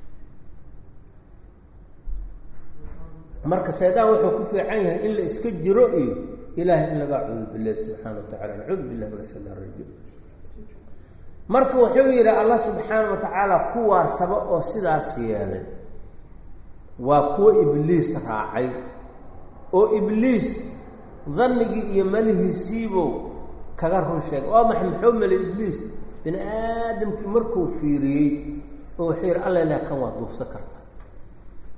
marka shaydaan wuxuu ku fiican yahay in la iska jiro iyo ilaahay in laga cuudu billahi subxaana wa tacala nacuudu billahi min ashaytaan rajiim marka wuxuu yidhi allah subxaana wa tacaala kuwaasaba oo sidaas yeelay waa kuwa ibliis raacay oo ibliis dannigii iyo malihiisiibuu kaga run sheegay oo maxay muxuu melay ibliis bini aadamkii markuu fiiriyey oo wuxuu yidhi alla ilaah kan waa duufsan karta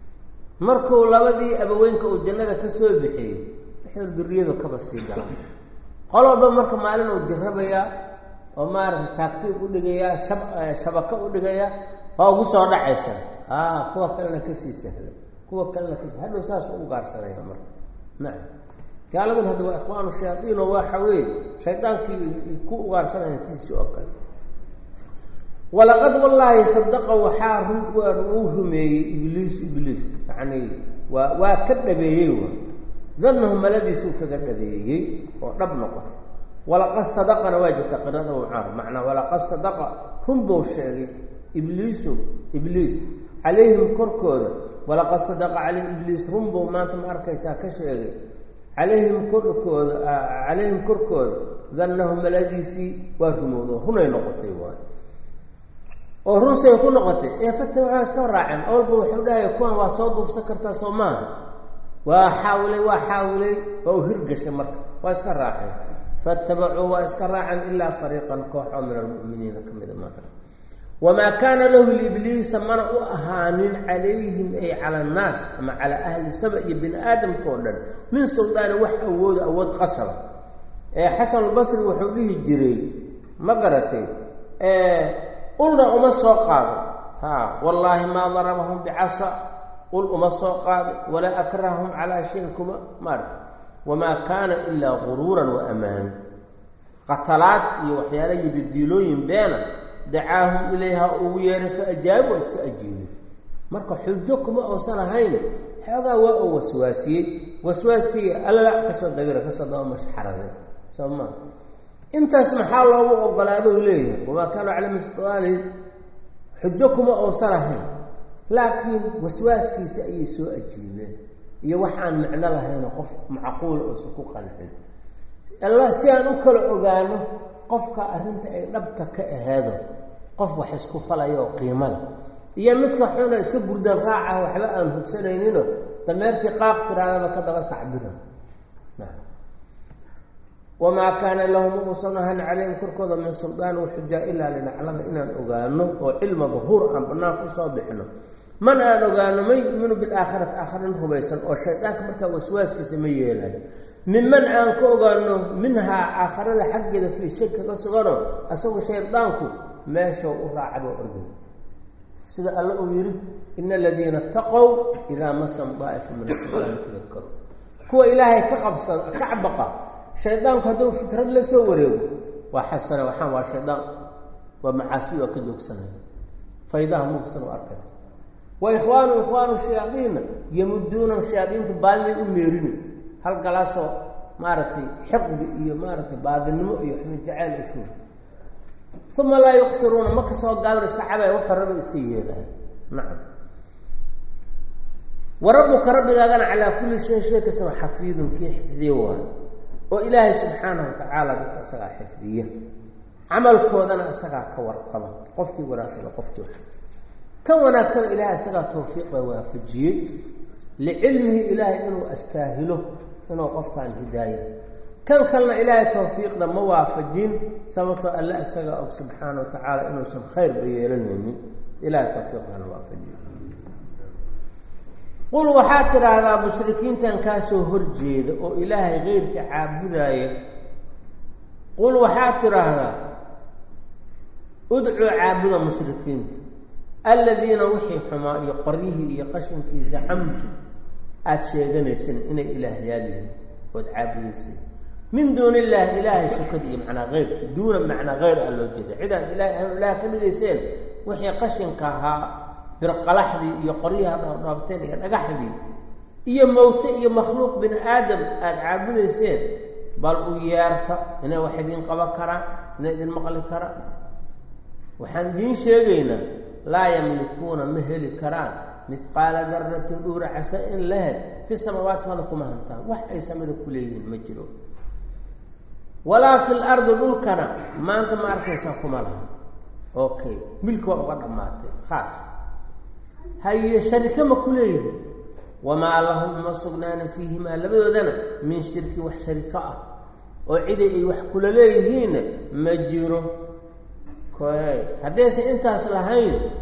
markuu labadii abaweynka uu jannada ka soo bixiyey wuxuu durriyadu kaba sii galan qolooba marka maalin uu dirrabayaa oo maaragtay taagtiib u dhigayaa shab shabaka u dhigayaa waa ugu soo dhacaysa aa kuwa kalena ka sii sahla kuwa kalena ka sii hadhow saas u gaarsanaya marka nacam gaaladan hadda waa ikhwaanu shayaadiin oo waxa weeye shaydaankii ku ugaarsanayaan sidiisii oo kale walaqad wallaahi sadaqa waxaa uu rumeeyey ibliis ibliis yacni waa waa ka dhabeeyey wa dannahu maladiisuu kaga dhabeeyey oo dhab noqotay walaqad sadaqana waa jirta qirada ucaar macnaa walaqad sadaqa runbuu sheegay ibliisu ibliis calayhim korkooda walaqad sadaqa calayhim ibliis runbuu maanta ma arkaysaa ka sheegay calayhim korkooda calayhim korkooda dannahu maladiisii waa rumowdo runay noqotay waay oo runsay ku noqotay ee fata waxaa iska raaceen awalba wuxuu dhahay kuwan waa soo duubsan kartaa soo maaha waa xaawilay waa xaawilay waa u hirgashay marka waa iska raaceen faattabacuu waa iska raaceen ilaa fariiqan koox oo min almu'miniina ka mida maaha wamaa kaana lahu liibliisa mana u ahaanin calayhim ay cala annaas ama calaa ahli saba iyo bini aadamka oo dhan min suldaani wax awooda awood qasaba ee xasan albasri wuxuu dhihi jiray ma garatay ulna uma soo qaado haa wallaahi maa darabahum bicasa ul uma soo qaado walaa akrahahum calaa shayin kuma mar wamaa kaana ilaa guruuran wa amaan qatalaad iyo waxyaala yidadiilooyin beena dacaahum ilayha ugu yeeray fa ajaabu waa iska ajiibay marka xujo kuma uusan ahayn xoogaa waa uu waswaasiyey waswaaskii alla kasoo dabira kasoo daba mashxarade soo maa intaas maxaa loogu ogolaado leeyahay wamaa kaana cala mustaqaali xujo kuma uusan ahayn laakiin waswaaskiisa ayay soo ajiibeen iyo waxaan macno lahayn qof macquul oo ku qancin allah si aan u kala ogaano qofka arrinta ay dhabta ka ahaado qof wax isku falayo qiimo leh iyo midka xuna iska gurdan raaca waxba aan hubsanaynino dameerkii qaaq tiraadaba ka daba sacbina wamaa kaana lahum uusanahan calayhim korkooda min suldaan waxujaa ilaa linaclama inaan ogaano oo cilma duhuur aan bannaan ku soo bixino man aan ogaano man yuminu bilaakhirati aakhirin rumaysan oo shaydaanka markaa waswaaskiisa ma yeelayo minman aan ka ogaano minhaa aakhirada xaggeeda fii shay kaga sugano asagu shaydaanku meeshau u raacaba orday sida alla uu yidhi ina aladiina itaqow idaa masam daa'ifa min ashaydaani tadakaru kuwa ilaahay ka qabsada ka cabaqa shaydaanku hadduu fikrad la soo wareego waa xasana waxaan waa shaydaan waa macaasi oo ka joogsanaya faydaha mugsan u arkay wa ikhwaanu ikhwaanu shayaadiina yamuduuna shayaadiintu baadiday u meerini hal galaasoo maaragtay xiqdi iyo maaragtay baadinimo iyo xumin jacayl ishuur uma laa yuqsiruuna ma kasoo gaabir iska cabaya wax raba iska yeelaya nacam wa rabbuka rabbigaagana calaa kulli shay shay kastaba xafiidun kii xifdiye waayo oo ilaahay subxaanahu watacaala dadka isagaa xifdiya camalkoodana isagaa ka warqaba qofkii wanaagsana qofkii wax kan wanaagsan ilaahay isagaa tawfiiqda waafajiyey licilmihi ilaahay inuu astaahilo inuu qofkaan hidaaya kan kalena ilaahay tawfiiqda ma waafajin sababtoo alle isagaa og subxaana watacaala inuusan khayrba yeelanaynin ilaahay tawfiiqdana waafajiyo qul waxaad tidhaahdaa mushrikiintan kaa soo horjeeda oo ilaahay keyrka caabudaaya qul waxaad tidhaahdaa udcuu caabuda mushrikiinta alladiina wixii xumaa iyo qoryihii iyo qashinkii zacamtu aada sheeganaysan inay ilaahyaal yihiin ood caabudaysan min duuni illaahi ilaahay sukada iyo macnaa keyrka duuna macnaa keyr aa loo jeeda cidaan ilahay aan ilaah ka dhigayseen wixii qashinka ahaa birqalaxdii iyo qoryaha dhoobdhoobteen iyo dhagaxdii iyo mawte iyo makhluuq bini aadam aada caabudayseen bal u yeerta inay wax idiin qaban karaan inay idin maqli karaan waxaan idiin sheegaynaa laa yamlikuuna ma heli karaan mithqaala daratin dhuura casa in lahed fi samaawaati wala kuma hantaan wax ay samada ku leeyihiin ma jiro walaa fi lardi dhulkana maanta ma arkaysaa kuma laha okay milki waa uga dhammaatay khaas haye sharika ma ku leeyihiin wamaa lahum ma sugnaana fiihimaa labadoodana min shirki wax shariko ah oo ciday ay wax kula leeyihiinna ma jiro koy haddaysan intaas lahayn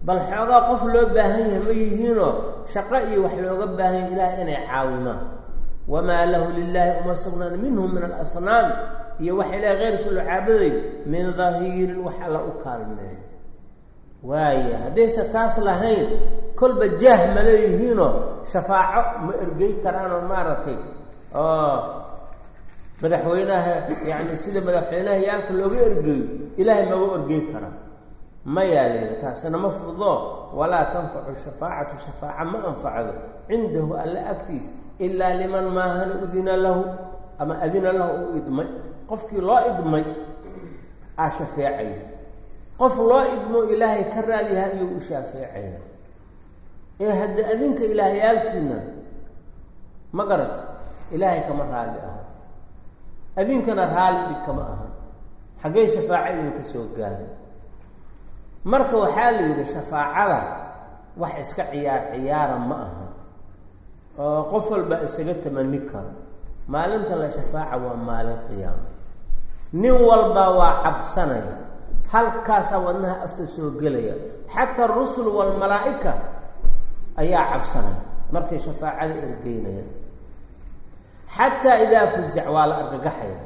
bal xoogaa qof loo baahan yahay ma yihiinoo shaqo iyo wax looga baahan yahay ilaahay inay caawimaan wamaa lahu lilaahi uma sugnaan minhum min alasnaam iyo wax ilaahay keyrkii loo caabuday min dahiirin wax alla u kaalmeeyo waaya haddaysa taas lahayn kolba jaah ma leeyihiinoo shafaaco ma ergey karaanoo maaragtay oo madaxweynaha yacni sida madaxweynaha yaalka looga ergeeyo ilaahay maga ergey karaa mayaa leeda taasina ma fudo walaa tanfacu shafaacatu shafaaca ma anfacdo cindahu alla agtiis ilaa liman maahan udina lahu ama adina lahu u idmay qofkii loo idmay aa shafeecaya qof loo idmo ilaahay ka raaliyaha iyuu u shaafeecaya ee hadda adinka ilaahyaalkiina ma garata ilaahay kama raali aha adinkana raali kama aha xaggee shafaaca idinka soo gaaray marka waxaa la yidhi shafaacada wax iska ciyaar ciyaara ma aha oo qof walba isaga tamani karo maalinta la shafaaca waa maalin qiyaama nin walba waa cabsanaya halkaasaa wadnaha afta soo gelaya xataa arusul waalmalaa'ika ayaa cabsanaya markay shafaacada ergeynayaan xataa idaa fujac waa la argagaxaya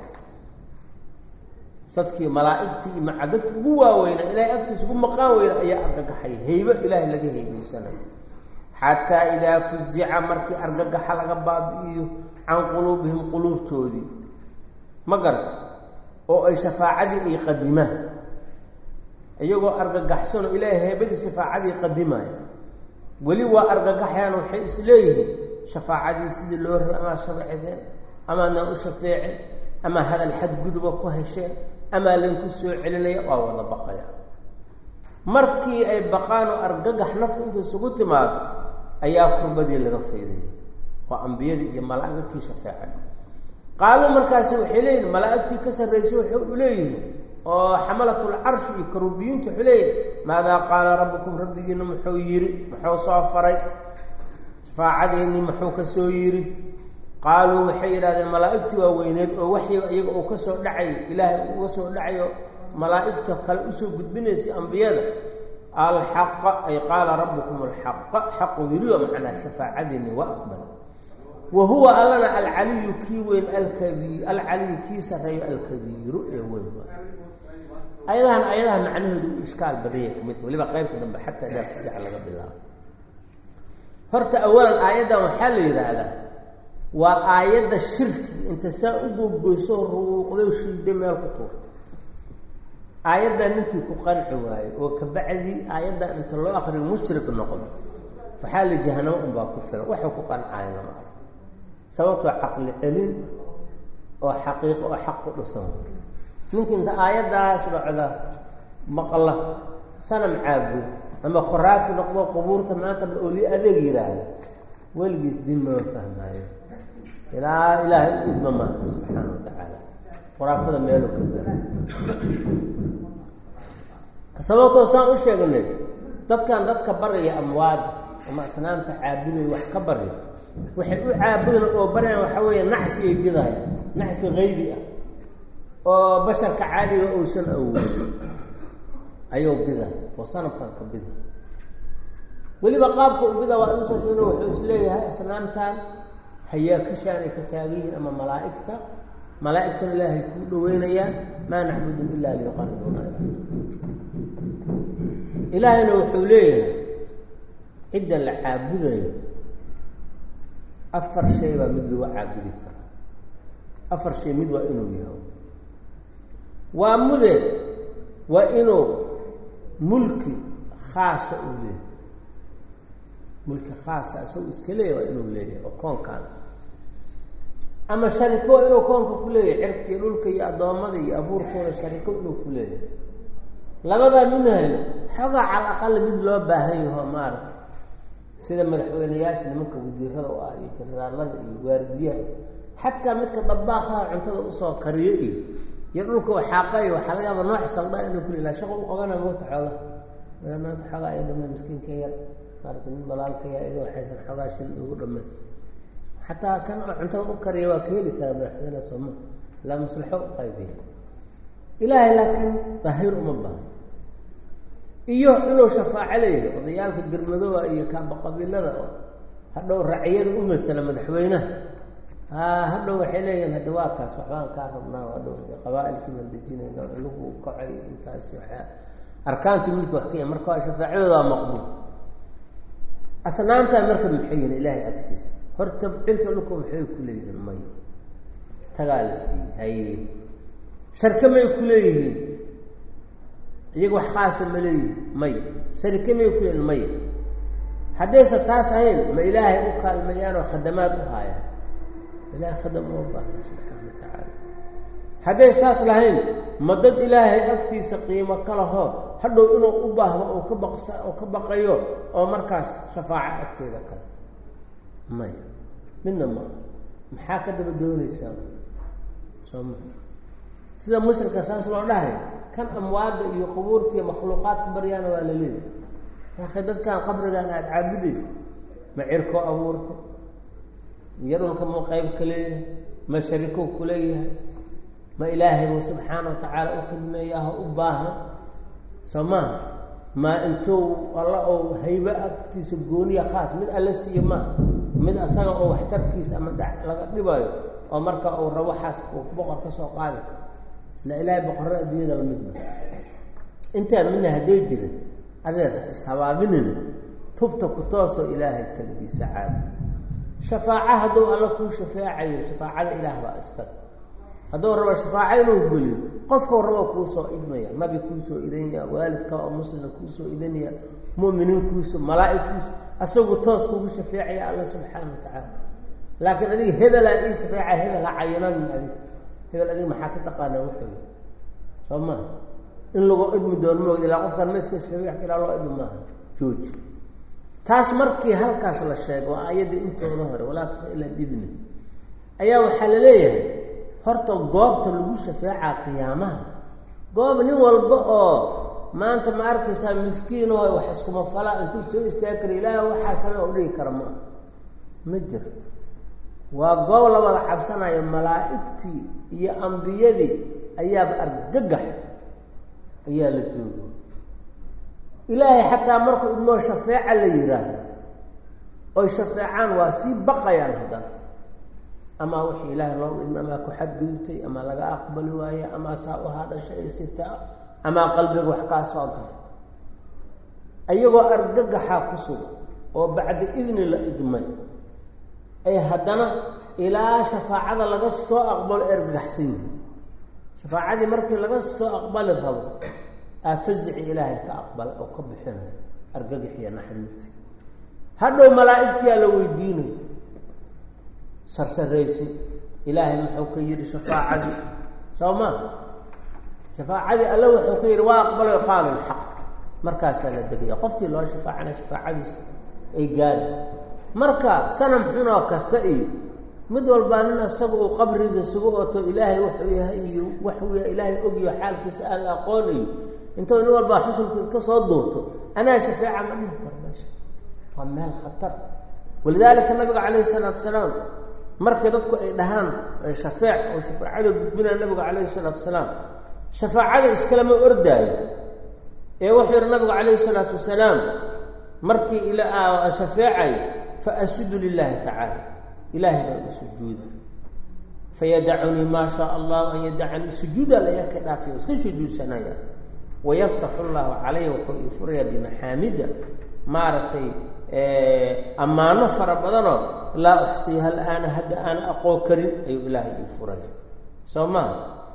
dadkii malaa'igtii iyo maca dadka ugu waaweyna ilaahay agtiisa ugu maqaan weyna ayaa argagaxaya haybo ilaahay laga haybaysanayo xataa idaa fuzica markii argagaxa laga baabi'iyo can quluubihim quluubtoodii ma garata oo ay shafaacadii ay qadimaan iyagoo argagaxsanoo ilaahay haybadii shafaacadii qadimaya weli waa argagaxayaan waxay is leeyihiin shafaacadii sidii loo rar amaa shabacdeen amaadnaan u shafeecin ama hadal xadguduba ku hesheen amaa laynku soo celinaya waa wada baqaya markii ay baqaan oo argagax nafta inta isugu timaado ayaa kurbadii laga faydaya waa ambiyadii iyo malaa'igtii shafeecay qaaluu markaasi waxay leeyihin malaa'igtii ka sarraysay waxay u leeyihiin oo xamalatul carshi iyo karubiyiintu waxay leeyihin maadaa qaala rabbukum rabbigiina muxuu yidhi muxuu soo faray shafaacadeennii muxuu ka soo yidhi qaaluu waxay yidhahdeen malaa'igtii waa weyneed oo waxyiga iyaga uu ka soo dhacay ilaahay uga soo dhacayo malaa'igta kale usoo gudbinaysay ambiyada alxaqa ay qaala rabbukum alxaqa xaqu yidhi oo macnaa shafaacadiinni waa aqbala wa huwa allana alcaliyu kii weyn alkabiir alcaliyu kii sarreeyo alkabiiru ee weyn ayadahan ayadaha macnahoodu u ishkaal badanya ka mid waliba qaybta dambe xataa idaa fasixa laga bilaabo horta awalan aayaddan waxaa la yidhaahdaa waa aayadda shirki inta saa u googgoyso ruuqday shiiday meel ku tuurta aayaddan ninkii ku qanci waayo oo kabacdii aayaddan inta loo aqriyo mushrik noqdo waxaa la jahanamo unbaa ku filan waxuu ku qancaayo lama arko sababtoo caqli celin oo xaqiiqo oo xaq ku dhusan ninka inta aayaddaas dhacda maqla sanam caabud ama khuraafi noqdo qubuurta maanta ooli adeeg yiraahdo weligiis diin ma fahmaayo ilaa ilaahay idma ma subxaanahu wa tacaala khuraafada meelo ka gala sababtoo saan u sheegnay dadkan dadka baraya amwaad ama asnaamta caabuday wax ka barya waxay u caabudeen oo barayaan waxaa weeye nacfi ay bidaya nacfi qaybi ah oo basharka caadiga uusan awoodin ayuu bida oo sanabkan ka bida weliba qaabka u bida waa insaasina wuxuu is leeyahay asnaamtan hayaa ka shaanay ka taagiyiin ama malaa'igta malaa'igtana ilaahay kuu dhaweynayaan maa nacbudum ilaa liyuqarribuuna ilaahayna wuxuu leeyahay cidda la caabudayo afar shay baa mid lagu caabudi karaa afar shay mid waa inuu yahay waa mude waa inuu mulki khaasa u leeyahay mulki khaasa isagoo iska leeyahay waa inuu leeyahay oo koonkaan ama shariko inuu koonka ku leeyahay cirka iyo dhulka iyo addoommada iyo abuurkooda shariko inuu ku leeyahay labadaa midnahayo xoogaa cal aqal mid loo baahan yaho maaragta sida madaxweyneyaasha nimanka wasiirada u ah iyo jenaraalada iyo waardiyaha xataa midka dabbaaqaha cuntada usoo kariyo iyo iyo dhulka waxaaqayo waxaa laga yaaba nooc saldaa inuu ku leeyahay shaqo u qabana moota xoogaa maanta xoogaa ay dhamay miskiinka yar maaragta mid balaalka yaa iga waxaysan xoogaa shil ugu dhamay xataa kan oo cuntada u kariya waa ka heli karaa madaxweyne sooma ilaa maslaxo u qaybiya ilaahay laakiin daahir uma baahan iyo inuu shafaaco leeyahay odayaalka garmadooda iyo kaaba qabiilada hadhow raciyada u matala madaxweynaha haa hadhow waxay leeyihiin hadda waa kaas waxbaan kaa rabnaa hadhow qabaa'ilkii baan dejinayna lagu kacay intaas waxaa arkaantii milki wax ka marka waa shafaacadooda waa maqbuul asnaamtaa marka maxay yihiin ilaahay agtiisa horta cilka dhulka maxay ku leeyihiin may tagaa la siiyey haye sharka may ku leeyihiin iyaga wax khaasa ma leeyihin may sharika may ku leeyihin may haddaysa taas ahayn ma ilaahay u kaalmeeyaanoo khadamaad u haayaan ilaahay khadam uma baahna subxaana wa tacaala haddays taas lahayn ma dad ilaahay agtiisa qiimo ka lahoo hadhow inuu u baahdo oo ka baqsa oo ka baqayo oo markaas shafaaco agteeda kale may midna ma maxaa ka daba doonaysaa sooma sida mushrika saas loo dhahay kan amwaadda iyo qubuurta iyo makhluuqaadka baryaana waa la leeyahay yaakhay dadkan qabrigan aada caabudaysa ma cirkoo abuurta iyo dhulka ma qayb ka leeyahay ma sharikow ku leeyahay ma ilaahay buu subxaana wa tacaala u khidmeeyaha u baahan soo maaha maa intuu alla oo haybo agtiisa gooniya khaas mid alla siiyo maaha mid asaga oo waxtarkiisa ama dha laga dhibayo oo marka uu rabo xaas uu boqor ka soo qaadi karo la ilaahay boqorrada adduunyadaba midba intaan midna hadday jirin adeer ishabaabinina tubta ku toosoo ilaahay kaligiisa caadi shafaaca hadduu alla kuu shafaacayo shafaacada ilaah baa iska hadduu rabo shafaaco inuu geliyo qofkau rabo kuu soo idmaya nabi kuu soo idanaya waalidka oo muslima kuu soo idanaya mu'miniin kuuso malaa'ig kuuso asagu toos kuugu shafeecaya alla subxaana wa tacaala laakiin adiga hebelaa ii shafeeca hebel ha cayanaan adig hebel adiga maxaa ka taqaanaa wuxuu soo maaha in lagu idmi doono moogd ilaa qofkan ma iska shafeec ilaa loo idmi maaha jooji taas markii halkaas la sheego waa ayadda intooda hore walaa tuba ilaa biidni ayaa waxaa la leeyahay horta goobta lagu shafeecaa qiyaamaha goob nin walba oo maanta ma arkaysaa miskiin oo wax iskuma falaa intuu soo istaagi kara ilaahay waxaa samee u dhihi kara maa ma jirto waa goob la wada cabsanayo malaa'igtii iyo ambiyadii ayaaba argagax ayaa la jooga ilaahay xataa markuu idmoo shafeeca la yiraahdo oy shafeecaan waa sii baqayaan haddana ama wixii ilaahay loogu idmo amaa ku xadgudubtay ama laga aqbali waaye ama saa u hadashay sita ama qalbiga wax kaa soo galay ayagoo argagaxaa ku sugan oo bacda idni la idmay ay haddana ilaa shafaacada laga soo aqbalo ergagaxsan yihi shafaacadii markii laga soo aqbali rabo aafazici ilaahay ka aqbala oo ka bixinayo argagaxiya naxdinta hadhow malaa'igtiyaa la weydiinayo sarsaraysi ilaahay muxuu ka yidhi shafaacadii soo maa shafaacadii alla wuxuu ka yidhi waa aqbalayo qaala alxaq markaasaa la degaya qofkii loo shafaacana shafaacadiisa ay gaaraysa marka sanam xunoo kasta iyo mid walbaa nin asaga uu qabrigiisa sugu oto ilaahay wuxuu yahay iyo waxuu yahay ilaahay ogyo xaalkiisa aan la aqoonayo intuu nin walbaa xusulka ka soo duurto anaa shafeeca ma dhihi karo meesha waa meel khatar walidaalika nabiga calayhi salaatu wasalaam markay dadku ay dhahaan shafeec oo shafaacada gudbinaya nabiga calayhi salaatu wasalaam shafaacada iskalama ordaayo ee wuxuu yihi nabigu calayhi salaatu wasalaam markii ilaa shafeecay fa asjudu lilahi tacaala ilaahay baa u sujuuda fayadacunii maa shaa allahu an yadacanii sujuuda layaa ka dhaafiy iska sujuudsanaya wayaftaxu llahu calaya wuxuu ii furaya bimaxaamida maaragtay ammaano fara badanoo laa uxsiiha al-aana hadda aana aqoon karin ayuu ilaahay ii furay soo maa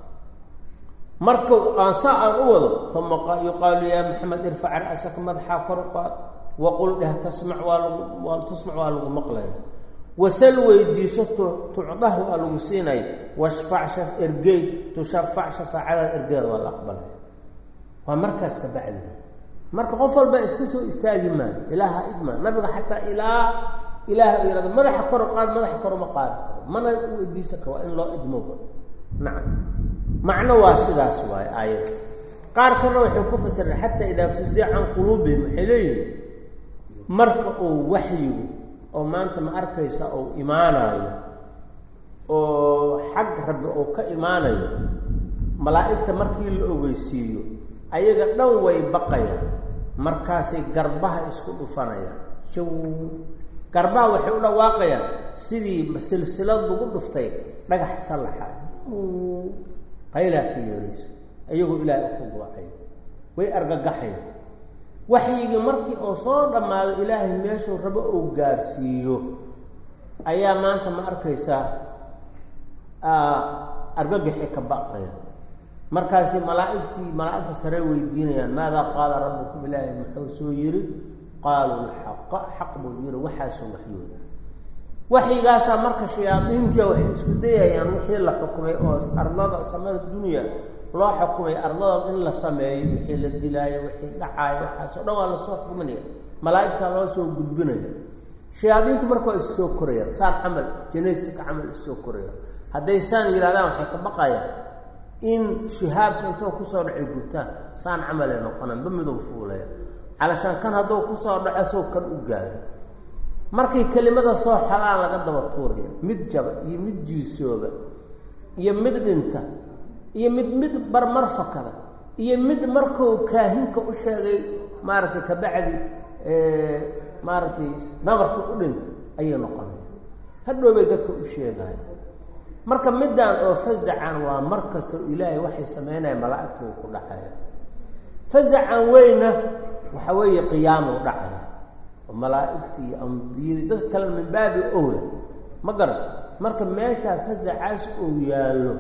marka aan saa aan u wado uma yuqaalu yaa maxamed irfac ra'saka madaxaa kor u qaad waqul dheh tasmac waa lagu tasmac waa lagu maqlaya wasal weydiiso tucdahu waa lagu siinaya washfac shaf ergeyd tushafac shafaacadaad ergeeda waa la aqbalaya waa markaas ka bacdi marka qof walba iska soo istaagi maayo ilaaha idma nabiga xataa ilaa ilaaha yirahdo madaxa kor u qaad madaxa kor uma qaadi karo mana weydiisa ka waa in loo idmo nacam macno waa sidaas waaye aayad qaar kana waxay ku fasiray xataa idaa fuzi'a can quluubihim waxay leeyihiin marka uu waxyigu oo maanta ma arkaysa uu imaanayo oo xag rabbi uu ka imaanayo malaa'igta markii la ogeysiiyo ayaga dhan way baqayaan markaasay garbaha isku dhufanayaan jow garbaha waxay u dhawaaqayaan sidii silsilad lagu dhuftay dhagax salaxa qaylaa ka yeerayso ayagoo ilaahay ku ducay way argagaxayaan waxyigii markii oo soo dhammaado ilaahay meeshuu rabo uu gaarsiiyo ayaa maanta ma arkaysaa argagaxi ka baqaya markaasi malaa'igtii malaa'igta sare weydiinayaan maadaa qaala rabbukum ilaahay muxuu soo yiri qaaluu alxaqa xaq buu yiri waxaasoo waxyooda waxyigaasaa marka shayaadiintii waxay isku dayayaan wixii la xukumay oo ardada samada dunya loo xukumay ardada in la sameeyo wixii la dilaayo wixii dhacaayo waxaasoo dhan waa lasoo xukuminaya malaa'igta loo soo gudbinaya shayaadiintu marka waa issoo korayaan saan camal janaysika camal issoo korayaan hadday saan yidhahdaan waxay ka baqayaan in shihaabka intoo kusoo dhacay gubtaan saan camalay noqonaan ba midow fuulaya calashaan kan hadduu kusoo dhaco sow kan u gaaro markay kelimada soo xalaan laga daba tuuraya mid jaba iyo mid jiisooba iyo mid dhinta iyo mid mid barmar fakada iyo mid markuu kaahinka u sheegay maaragtay kabacdi maaragtay nabarka u dhinta ayay noqonaya hadhoobay dadka u sheegaya marka midaan oo fazacan waa markastoo ilaahay waxay sameynayaan malaa'igta uu ku dhacaya fazacan weyna waxa weeye qiyaamuu dhacaya oo malaa'igtii iyo ambiyadii dad kale min baabi owla ma garan marka meeshaa fazacaas uu yaallo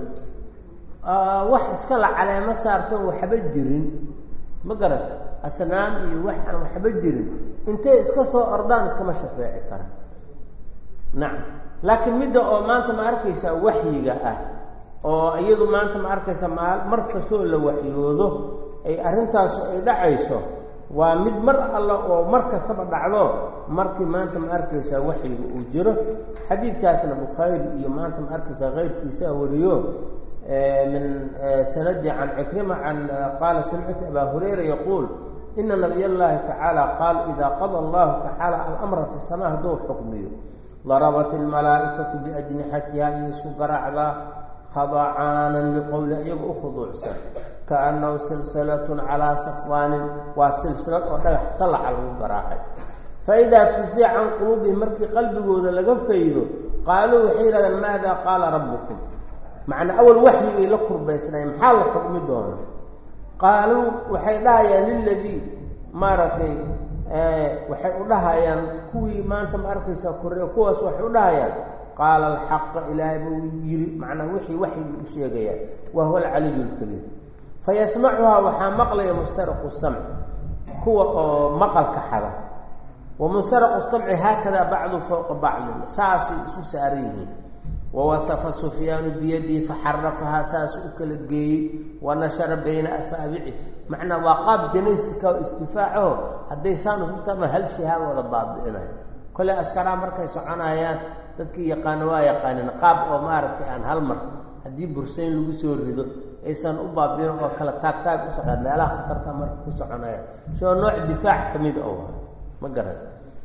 wax iska la caleemo saarto waxba jirin ma garata asnaam iyo wax aan waxba jirin intay iska soo ordaan iskama shafeeci karaan nacam laakiin midda oo maanta ma arkaysaa waxyiga ah oo iyadu maanta ma arkaysaa mar kastoo la waxyoodo ay arrintaas ay dhacayso waa mid mar alla oo mar kastaba dhacdo markii maanta ma arkaysaa waxyiga uu jiro xadiidkaasna bukhaari iyo maanta ma arkaysaa keyrkiisa wariyo من سند عن عكرمة عن قال سمعت أبا هريرة يقول إن نبي الله تعالى قال إذا قضى الله تعالى الأمر في السماء دور حكمه ضربت الملائكة بأجنحتها يسكو قرعدا خضعانا لقول يبقى خضوع سر كأنه سلسلة على صفوان وسلسلة ودلح صلع على القراحة فإذا فزع عن قلوبهم مركي قلبه وذا لقفيده قالوا حيرا ماذا قال ربكم معنى أول وحي إلى قرب إسلام حال حكم دون قالوا وحي دايا للذي مارتي آه وحي دايا كوي ما أنت ماركي سكر كوس وحي دايا قال الحق إلى يري معنى وحي وحي بشيء وهو العلي الكبير فيسمعها وحامق لي مسترق السمع كو مقل كحذا ومسترق السمع هكذا بعض فوق بعض ساسي ساريه ووصف سفيان بيده فحرفها ساس أكل الجي ونشر بين أصابعه معنى وقاب جنيستك واستفاعه هذا يسانه سما هل شهاب ولا بعض إلى كل أسكار مركز عنايات تذكي يقانوا يقان نقاب أو مارك عن هالمر هدي برسين لجسور ردو إنسان أبى بينه وكلا تاك تاك وصعد لا خطر تمر عنايات شو نوع الدفاع كميد أو ما قرأت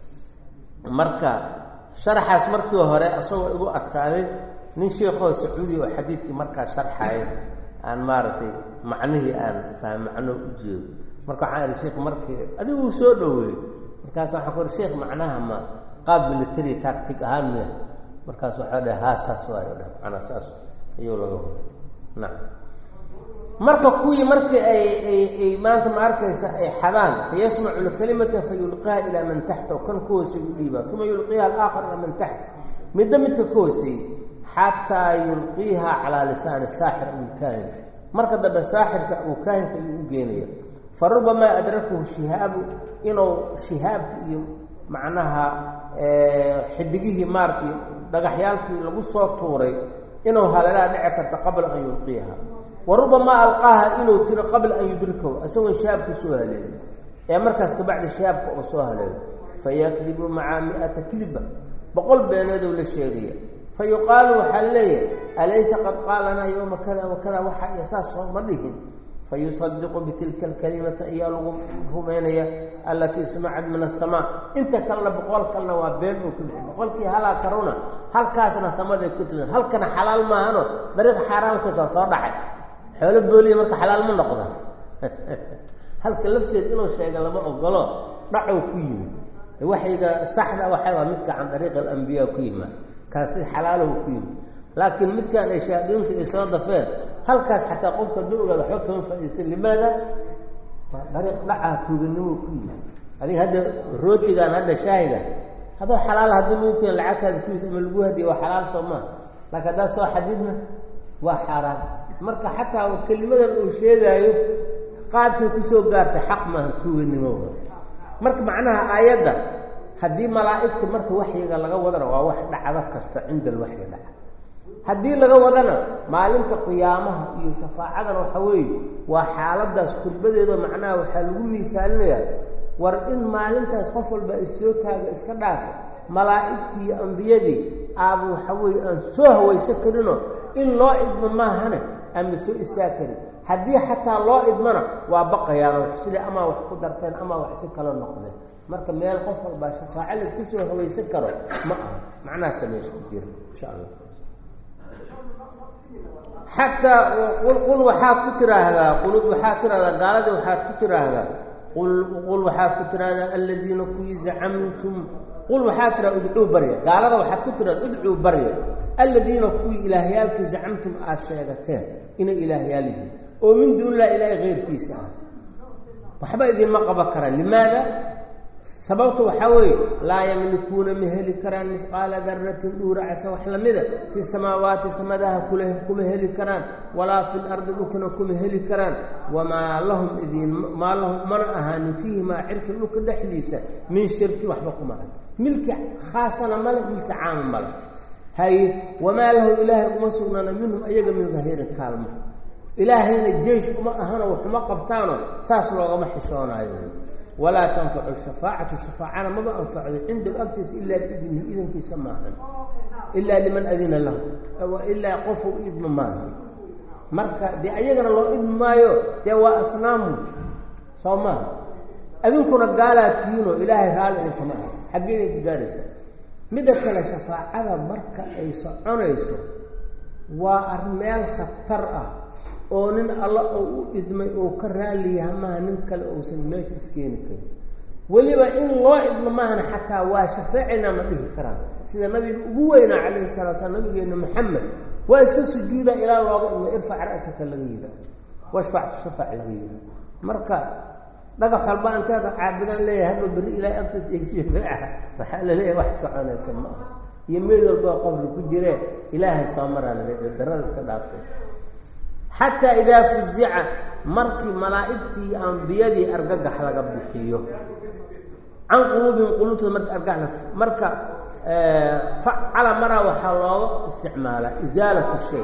مركا شرحاس markii hore asoo igu adkaaday nin sheekho sacuudi oo xadiidkii marka sharxay aan maartay macnaheedu aan fahmo macno u jeedo marka waxaan sheekh markii adigu soo dhaweey markaas waxa ku sheekh macnaha ma qaab military tactic ahaan markaas waxa dhahaa saas waayo ana saas ayuu lagu naam marka kuwii markii ay ay maanta ma arkaysa ay xadaan fayasma'u kalimata fayulqaha ila man tahta kan koosi u dhiiba kuma yulqiha al-akhar ila man tahta midda midka koosi hatta yulqiha ala lisan sahir al-kahin marka daba sahirka uu kaahinka uu geenayo farubama adrakahu shihab inuu shihabki iyo macnaha xidigihi markii dhagaxyaalkii lagu soo tuuray inuu halala dhici karta qabla an yulqiha وربما ألقاها إنه ترى قبل أن يدركه أسوى شاب كسوهله يا مركز كبعد الشاب كسوهله فيكذب مع مئة كذبة بقول بين يده للشيرية فيقال حليه أليس قد قال لنا يوم كذا وكذا وحي أساس مرهم فيصدق بتلك الكلمة إياه الرومانية التي سمعت من السماء انت كلا بقول كلا وبين وكل بقول كي هلا كرونا هل كاسنا سماد كتلنا هل كان حلال ما هنو طريق حرام كذا صدعت حلو بولي مرك حلال من نقضه halka lafteed inuu sheega lama ogolo dhacow ku yimid waxayga saxda waxay waa midka can dariiq al-anbiya ku yimid kaasi xalaalow ku yimid laakiin midkaan ay shaadiinta ay soo dafeen halkaas xataa qofka duugaada xog kama faa'iideysan limaada waa dariiq dhaca tuuganimo ku yimid adiga hadda rootigan hadda shaahiga hada xalaal hadda mumkin lacagtaada kuis ama lagu hadiyo waa xalaal soo ma laakiin hadda soo xadidna waa xaraam marka xataa kelimadan uu sheegayo qaabkii ku soo gaartay xaq ma tuuganimo marka macnaha aayadda haddii malaa'igtu marka waxyiga laga wadana waa wax dhacdo kasta cinda alwahyi dhaca haddii laga wadana maalinta qiyaamaha iyo shafaacadana waxa weeye waa xaaladaas khudbadeeda macnaha waxaa lagu miisaalinayaa war in maalintaas qof walba isoo taaga iska dhaafo malaa'igtii iyo ambiyadii aad waxa weeye aan soo hawaysan karino in loo idmo maahane ama soo istaa karin haddii xataa loo idmana waa baqayaan sida ama wax ku darteen ama wax si kala noqdeen marka meel qof walba shafaaca la isku soo hawaysan karo ma aha macnaha sameeyo ku jira insha Allah حتى قل قل وحاك كتر هذا قل وحاك كتر هذا قال ذي وحاك كتر هذا قل قل وحاك كتر هذا الذين كوي زعمتم قل وحاك كتر ادعوا بريا قال ذا وحاك كتر ادعوا بريا الذين كوي إلهيالك زعمتم آشياءتين إن إلهيالهم ومن دون لا إله غير كيسا وحبا إذن ما قبكرا لماذا؟ سببت وحوي لا يملكون مهل كران مثقال ذرة نور عسى وحلمذا في السماوات سمدها كلهم كمهل كران ولا في الأرض لكن كمهل كران وما لهم إذن ما لهم من أهان فيه ما عرك لك دحليسة من شرك وحبكم ملك خاصنا ملك ملك عام ملك هاي وما له إله ومسونا منهم أيضا من ظهير الكلمة إلهين الجيش وما أهانا وحما قبطانا ساس لغا محشونا أيضا ولا تنفع الشفاعة الشفاعة ما بأنفع عند الأبتس إلا بإذنه إذن في سماعا إلا لمن أذن له وإلا قفوا إذن ماه مركا دي أيضا الله إذن مايو دي وأصنامه صوما أذنكم رجالاتينو إلهي رالي إنكم حقيقة جارسة مدى كلا شفاعة مركا أيسا عنيسا وأرمال خطرة oo nin alla uu idmay oo ka raaliyaha ma nin kale oo san meesha iskeen karo waliba in loo idmo maana xataa waa shafaacina ma dhihi karaan sida nabiga ugu weyn alayhi salaatu nabigeena Muhammad waa iska sujuuda ilaa looga in irfac ra'saka laga yiraahdo washfa'tu shafaac laga yiraahdo marka daga qalba inta caabidan leeyahay hadu bari ilaa abtas igtiifaa waxa la leeyahay wax soconaysa ma yimid walba qabri ku jire ilaahay saamara leeyahay darada iska dhaafay حتى إذا فزع مركي ملائكتي أنبيادي أرجع حلقة بحيو عن قلوبهم قلوب مرك أرجع مرك آه فعل مرة وحلاوة استعماله إزالة الشيء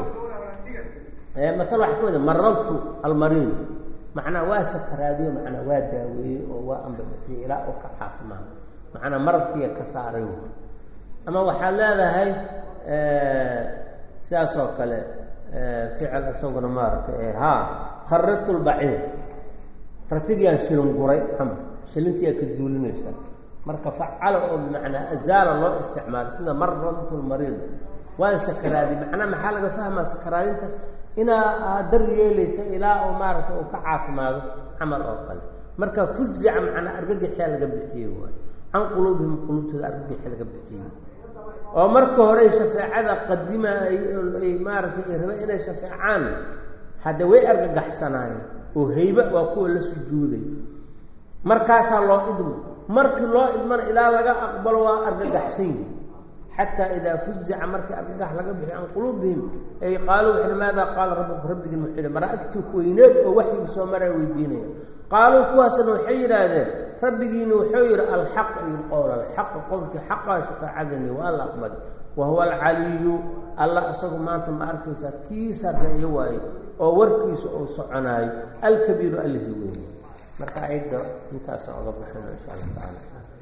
آه مثلا واحد كذا مررت المريض معنا واسك هذه معنا واداوي وأنب بحيو لا وكحاف ما معنا مرض فيها كسارين أما وحلا هاي آه ساسو كله فعل أسوقنا مارك ها خرجت البعير رتجيان شلون قري حمر شلنتي كزول نيسا مركا فعل بمعنى أزال الله استعمال سنة مرة المريض وين سكرادي معنى محل فهم سكرادي أنت إنا دري ليس إلى أو مارك أو كعاف ماذا عمر أقل مركا فزع معنى أرجع حيل قبل حيوه عن قلوبهم قلوب أرجع حيل قبل حيوه ومركه هري شفاعة قدمة مارك إرهاء إلى شفاعان هذا ويرجع حسناي وهيبة وكل سجودي مركز الله إدم مرك الله إدم إلى لقى أقبل وأرجع حسين حتى إذا فزع مرك أرجع لقى عن قلوبهم أي قالوا إحنا ماذا قال ربك ربك المحيط مرأتك كوينات ووحي بسمرة ويدينه قالوا كواسن وحير هذا ربك نحير الحق القول الحق قولك حقا شفاعتني والله أقبل وهو العلي الله أصدق ما أنتم أركيسا كيسا رأيواي أو وركيس أو صعناي الكبير الهوين مركا عيدا انت أسعود بحنا إن شاء الله تعالى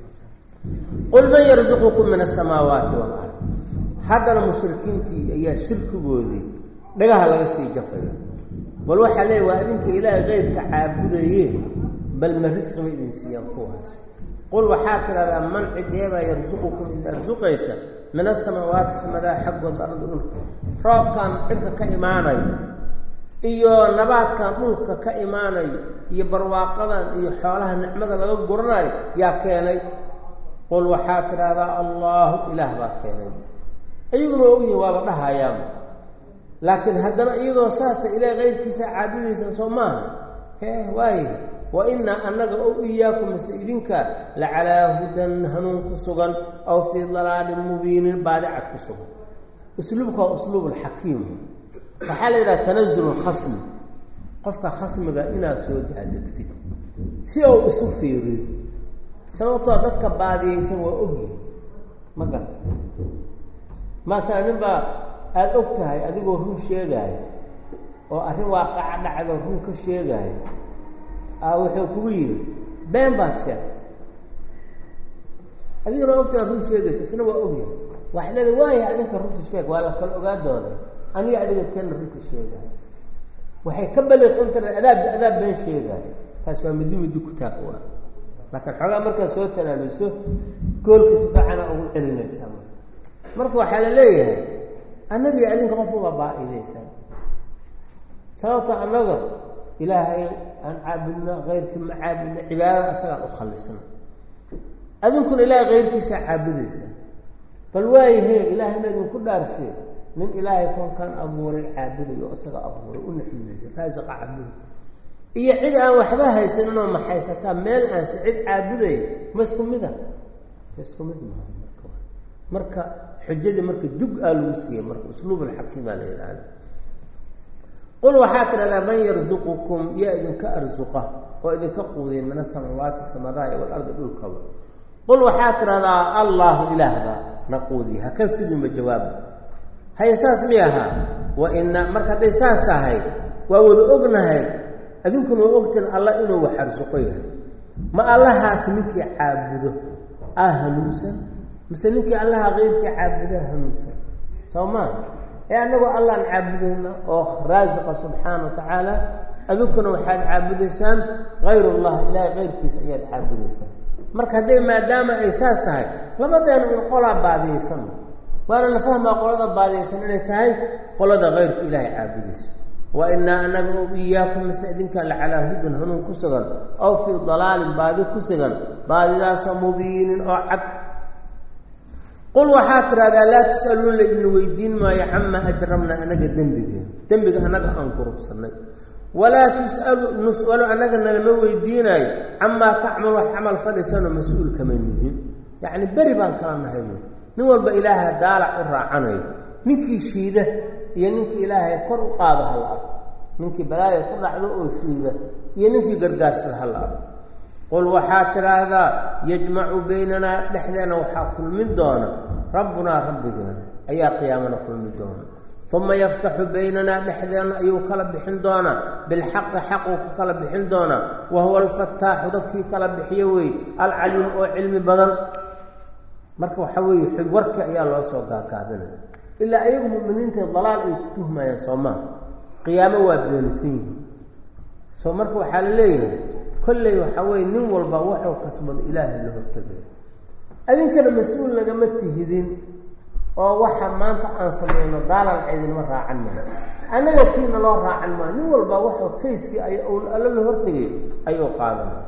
قل من يرزقكم من السماوات والأرض هذا المشركين تي هي شرك بودي دغها لغا سي جفيا بل waxa leey waa idinka ilaahay qeybka caabudaye bal ma risqi idin siiyaan kuwaas qul waxa tirada man cideeba yarzuqukum in arzuqaysa min as-samawati samada xaqqa al-ard dhulka roobkan cirka ka iimaanay iyo nabaadkan dhulka ka iimaanay iyo barwaaqadan iyo xoolaha nicmada laga guranayo yaa keenay qul waxaa tiraahdaa allahu ilaah baa keenay ayaguna ogyihin waaba dhahayaan laakiin haddana iyadoo saasa ilaah qayrkiisa caabudaysan soo maaha hee waaye wa inaa annaga ow iyaakum mase idinka la calaa hudan hanuun ku sugan aw fii dalaalin mubiinin baadicad ku sugan usluubka waa usluub alxakiim waxaa la yidhaha tanazul lkhasmi qofka khasmiga inaad soo daadegtid si ou isu fiiriyo sababtoo dadka baadiyeysan waa ogyihin ma garta maasala nin baa aada og tahay adigoo run sheegaayo oo arrin waaqaca dhacdo run ka sheegaayo aa wuxuu kugu yidhi been baad sheegtay adigana og tahay run sheegayso isna waa ogyahay waxay leedahay waaya adinka runta sheeg waa la kala ogaa doonay aniga adiga keena runta sheegaayo waxay ka baliiqsan tahay adaab adaab been sheegaayo taas waa midi midi ku taaq u ah laakiin xoogaa markaad soo tanaaluso goolkiisa fiicana ugu celinaysaa marka waxaa la leeyahay annaga iyo adinka qof uba baa-idaysaa sababta annaga ilaahay aan caabudna keyrkii ma caabudna cibaadada asagaan u khalisna adinkuna ilaahay keyrkiisaa caabudaysaa bal waayahe ilaahayna idinku dhaarshe nin ilaahay koonkan abuuray caabudayo oo isaga abuuray u nicmeeyey raasiqa caabuday iyo cid aan waxba haysaninoo maxaysataa meel aanse cid caabudaya ma isku mid ah ma isku mid maaha marka marka xujadii marka dug aa lagu siiyey marka usluub alxakiim aa la yidhaahda qul waxaa tidhahdaa man yarzuqukum yaa idinka arsuqa oo idinka quudiya min asamaawaati samadaaya waalardi dhulkaba qul waxaa tidhahdaa allaahu ilaahbaa na quudiya haka sidinba jawaaba haye saas mi ahaa wa ina marka hadday saas tahay waa wada ognahay adinkuna waa ogtiin allah inuu wax arsuqo yahay ma allahaas ninkii caabudo ah hanuunsan mise ninkii allaha keyrkii caabudaa hanuunsan soo maaha ee annagoo allahan caabudayna oo raasiqa subxaana wa tacaala adinkuna waxaad caabudaysaan hayrullah ilaahay keyrkiisa ayaad caabudaysaan marka hadday maadaama ay saas tahay labadeena un qolaa baadiyaysan waana la fahmaa qolada baadiyaysan inay tahay qolada keyrka ilaahay caabudaysa wa inaa anaga o iyaakum mise idinka la calaa hudan hanuun ku sugan aw fii dalaalin baadi ku sugan baadidaasoo mubiinin oo cad qul waxaa tidhahdaa laa tus'aluun laydin weydiin maayo camaa ajramna anaga dembigeen dembiga annaga aan gurubsannay walaa tus'alu nus'alu annagana lama weydiinaayo camaa tacmal wax camal fadhisanoo mas-uul kama nihin yacni beri baan kala nahay wy nin walba ilaaha daalac u raacanayo ninkii shiida iyo ninkii ilaahay kor u qaado hala arko ninkii balaaya ku dhacdo oo shiida iyo ninkii gargaarsada hala arko qul waxaa tidhaahdaa yajmacu baynanaa dhexdeena waxaa kulmin doona rabbunaa rabbigeena ayaa qiyaamana kulmi doona uma yaftaxu baynanaa dhexdeena ayuu kala bixin doonaa bilxaqi xaquu ku kala bixin doonaa wa huwa alfataaxu dadkii kala bixiyo wey alcaliim oo cilmi badan marka waxaa weeye xig warki ayaa loo soo gaagaabinaya ilaa ayagu muminiinta dalaal ay ku tuhmayaan soo maa qiyaamo waa beenisan yihiin soo marka waxaa la leeyahay kolley waxaa weye nin walba wuxuu kasbado ilaahay la hortagaya adinkana mas-uul lagama tihidin oo waxa maanta aan samayno daalan ciidinma raacan maayo annaga tiina loo raacan maayo nin walba wuxuu kayskii ay alla la hortagay ayuu qaadanaya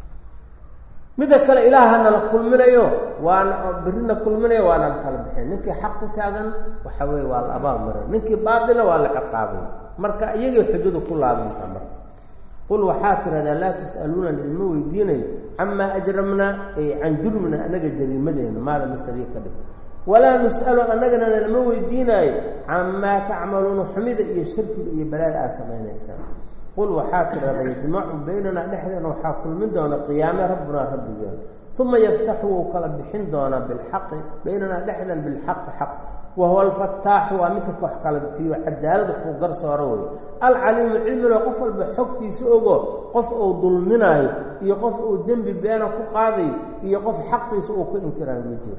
midda kale ilaahana la kulminayo waana birina kulminayo waana la kala bixin ninkii xaq ku taagan waxa weeye waa la abaal maray ninkii baadila waa la ciqaabay marka iyagii xujadu ku laabantaa marka qul waxaa tidhahdaa laa tus'aluuna laidma weydiinayo camaa ajramnaa ay can jurmina annaga jariimadeena maada masariya ka dhig walaa nus'alu annagana lama weydiinaayo camaa tacmaluuna xumida iyo shirkiga iyo balaada aad samaynaysaan qul waxaa tidhahdaa yajmacu baynanaa dhexdeena waxaa kulmin doona qiyaame rabbunaa rabbigeena uma yaftaxu wuu kala bixin doonaa bilxaqi baynanaa dhexdan bilxaqi xaq wa huwa alfataaxu waa midka wax kala bixiyo cadaalad waxuu garsooro wey alcaliimu cilmilo qof walba xogtiisa ogo qof uu dulminaayo iyo qof uu dembi beena ku qaadayo iyo qof xaqiisa uu ku inkiraayo ma jiro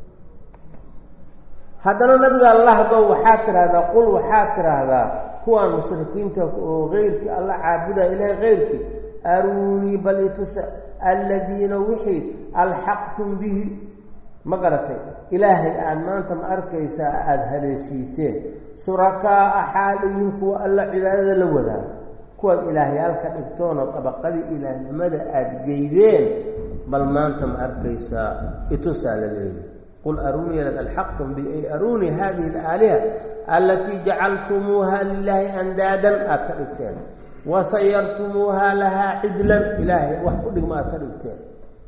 haddana nabiga allahgow waxaa tidhaahdaa qul waxaa tidhaahdaa kuwaan mushrikiinta oo keyrkii alla caabudaa ilaahay keyrkii aruunii bal itusa alladiina wixii alxaqtum bihi ma garatay ilaahay aada maanta ma arkaysaa aada haleeshiiseen shurakaa-a xaalayiin kuwa alla cibaadada la wadaago kuwaad ilaahyaalka dhigtoonoo dabaqadii ilaahnimada aada geydeen bal maanta ma arkaysaa itusaa la leeyahy qul aruunii lad alxaqtum bi ay aruunii hadihi alaaliha allatii jacaltumuuha lilaahi andaadan aad ka dhigteen wasayartumuuha lahaa cidlan ilaahay wax u dhigma aad ka dhigteen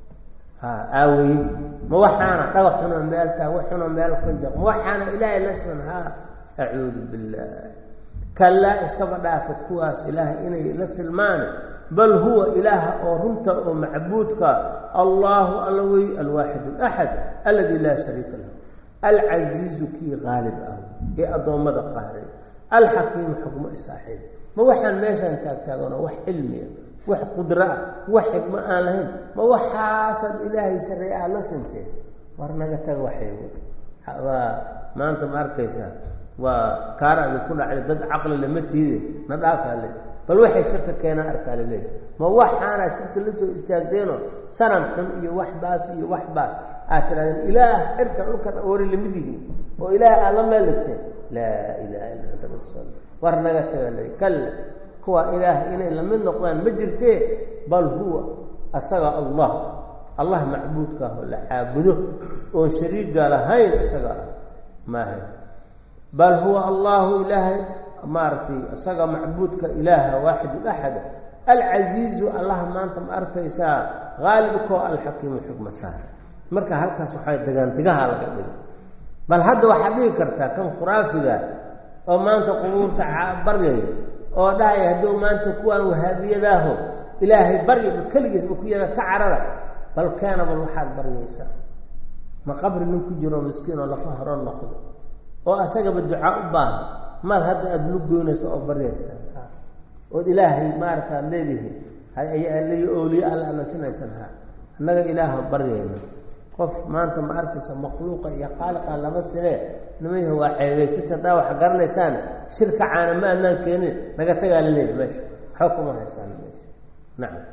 ha aawaye ma waxaana dhagax xuna meel taa wax xuna meel ka jaq ma waxaana ilaahay lasman ha acuudu billah kallaa iskaba dhaafa kuwaas ilaahay inay la silmaan bal huwa ilaaha oo runta oo macbuudka allahu alla wey alwaaxid alaxad alladii laa shariika lahu alcasiizu kii qaalib ah ee addoommada qaaray alxakiimu xukmo i saaxiib ma waxaan meeshaan taagtaagano wax cilmiya wax qudro ah wax xikmo aan lahayn ma waxaasaad ilaahay sarreey aad la sinteen war naga taga waxay waa maanta ma arkaysaa waa kaaraadi ku dhacday dad caqli lama tiide na dhaafaa le bal waxay shirka keenaan arkaa la leeyahy ma waxaana shirka la soo istaagdeenoo sanam xun iyo wax baas iyo wax baas aad tirahdeen ilaah cirkan dhulkan awoori lamid yihiin oo ilaah aad la meel dhigteen laa ilaaha illa anta rasul war naga taga le kalla kuwa ilaah inay la mid noqdaan ma jirtee bal huwa asaga allah allah macbuudka ah oo la caabudo oo shariiga lahayn isaga ah maahay bal huwa allahu ilaahay maartay asaga macbuudka ilaaha waaxid alaxad alcasiizu allah maanta ma arkaysaa qaalibka oo alxakiimu xukma saar marka halkaas waxay dagaan digaha laga dhigo bal hadda waxaad dhigi kartaa kan khuraafiga oo maanta qubuurta baryayo oo dhahaya hadduu maanta kuwaan wahaabiyadaaho ilaahay baryaba keligiisba ku yada ka carara bal keena bal waxaad baryaysaa ma qabri nin ku jiro miskiin oo lafa horo noqdo oo asagaba ducaa u baahan maad hadda aada lu goynaysa oo baryaysa ood ilaahay maarataad leedihi hay ooliye alla alla sinaysan ha annaga ilaaha baryayna qof maanta ma arkaysa makhluuqa iyo khaaliqa lama sinee nimayha waa ceebaysata haddaa waxa garanaysaan shirka caana ma adnaan keenin naga tagaa la leeyahy meesha waxba kuma haysaan meesha nacam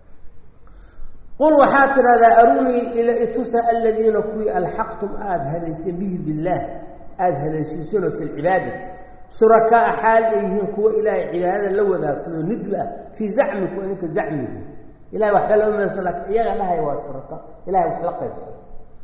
qul waxaad tidhahdaa aruunii ila itusa aladiina kuwii alxaqtum aada haleyseen bihi billaah aada haleeshiisano fi lcibaadati shurakaa xaal ay yihiin kuwa ilaahay cibaadada la wadaagsado nidla ah fii zacmiku idinka zacmigi ilahay waxba lama meelsan laakiin iyaga dhahay waa shuraka ilahay wax la qaybsado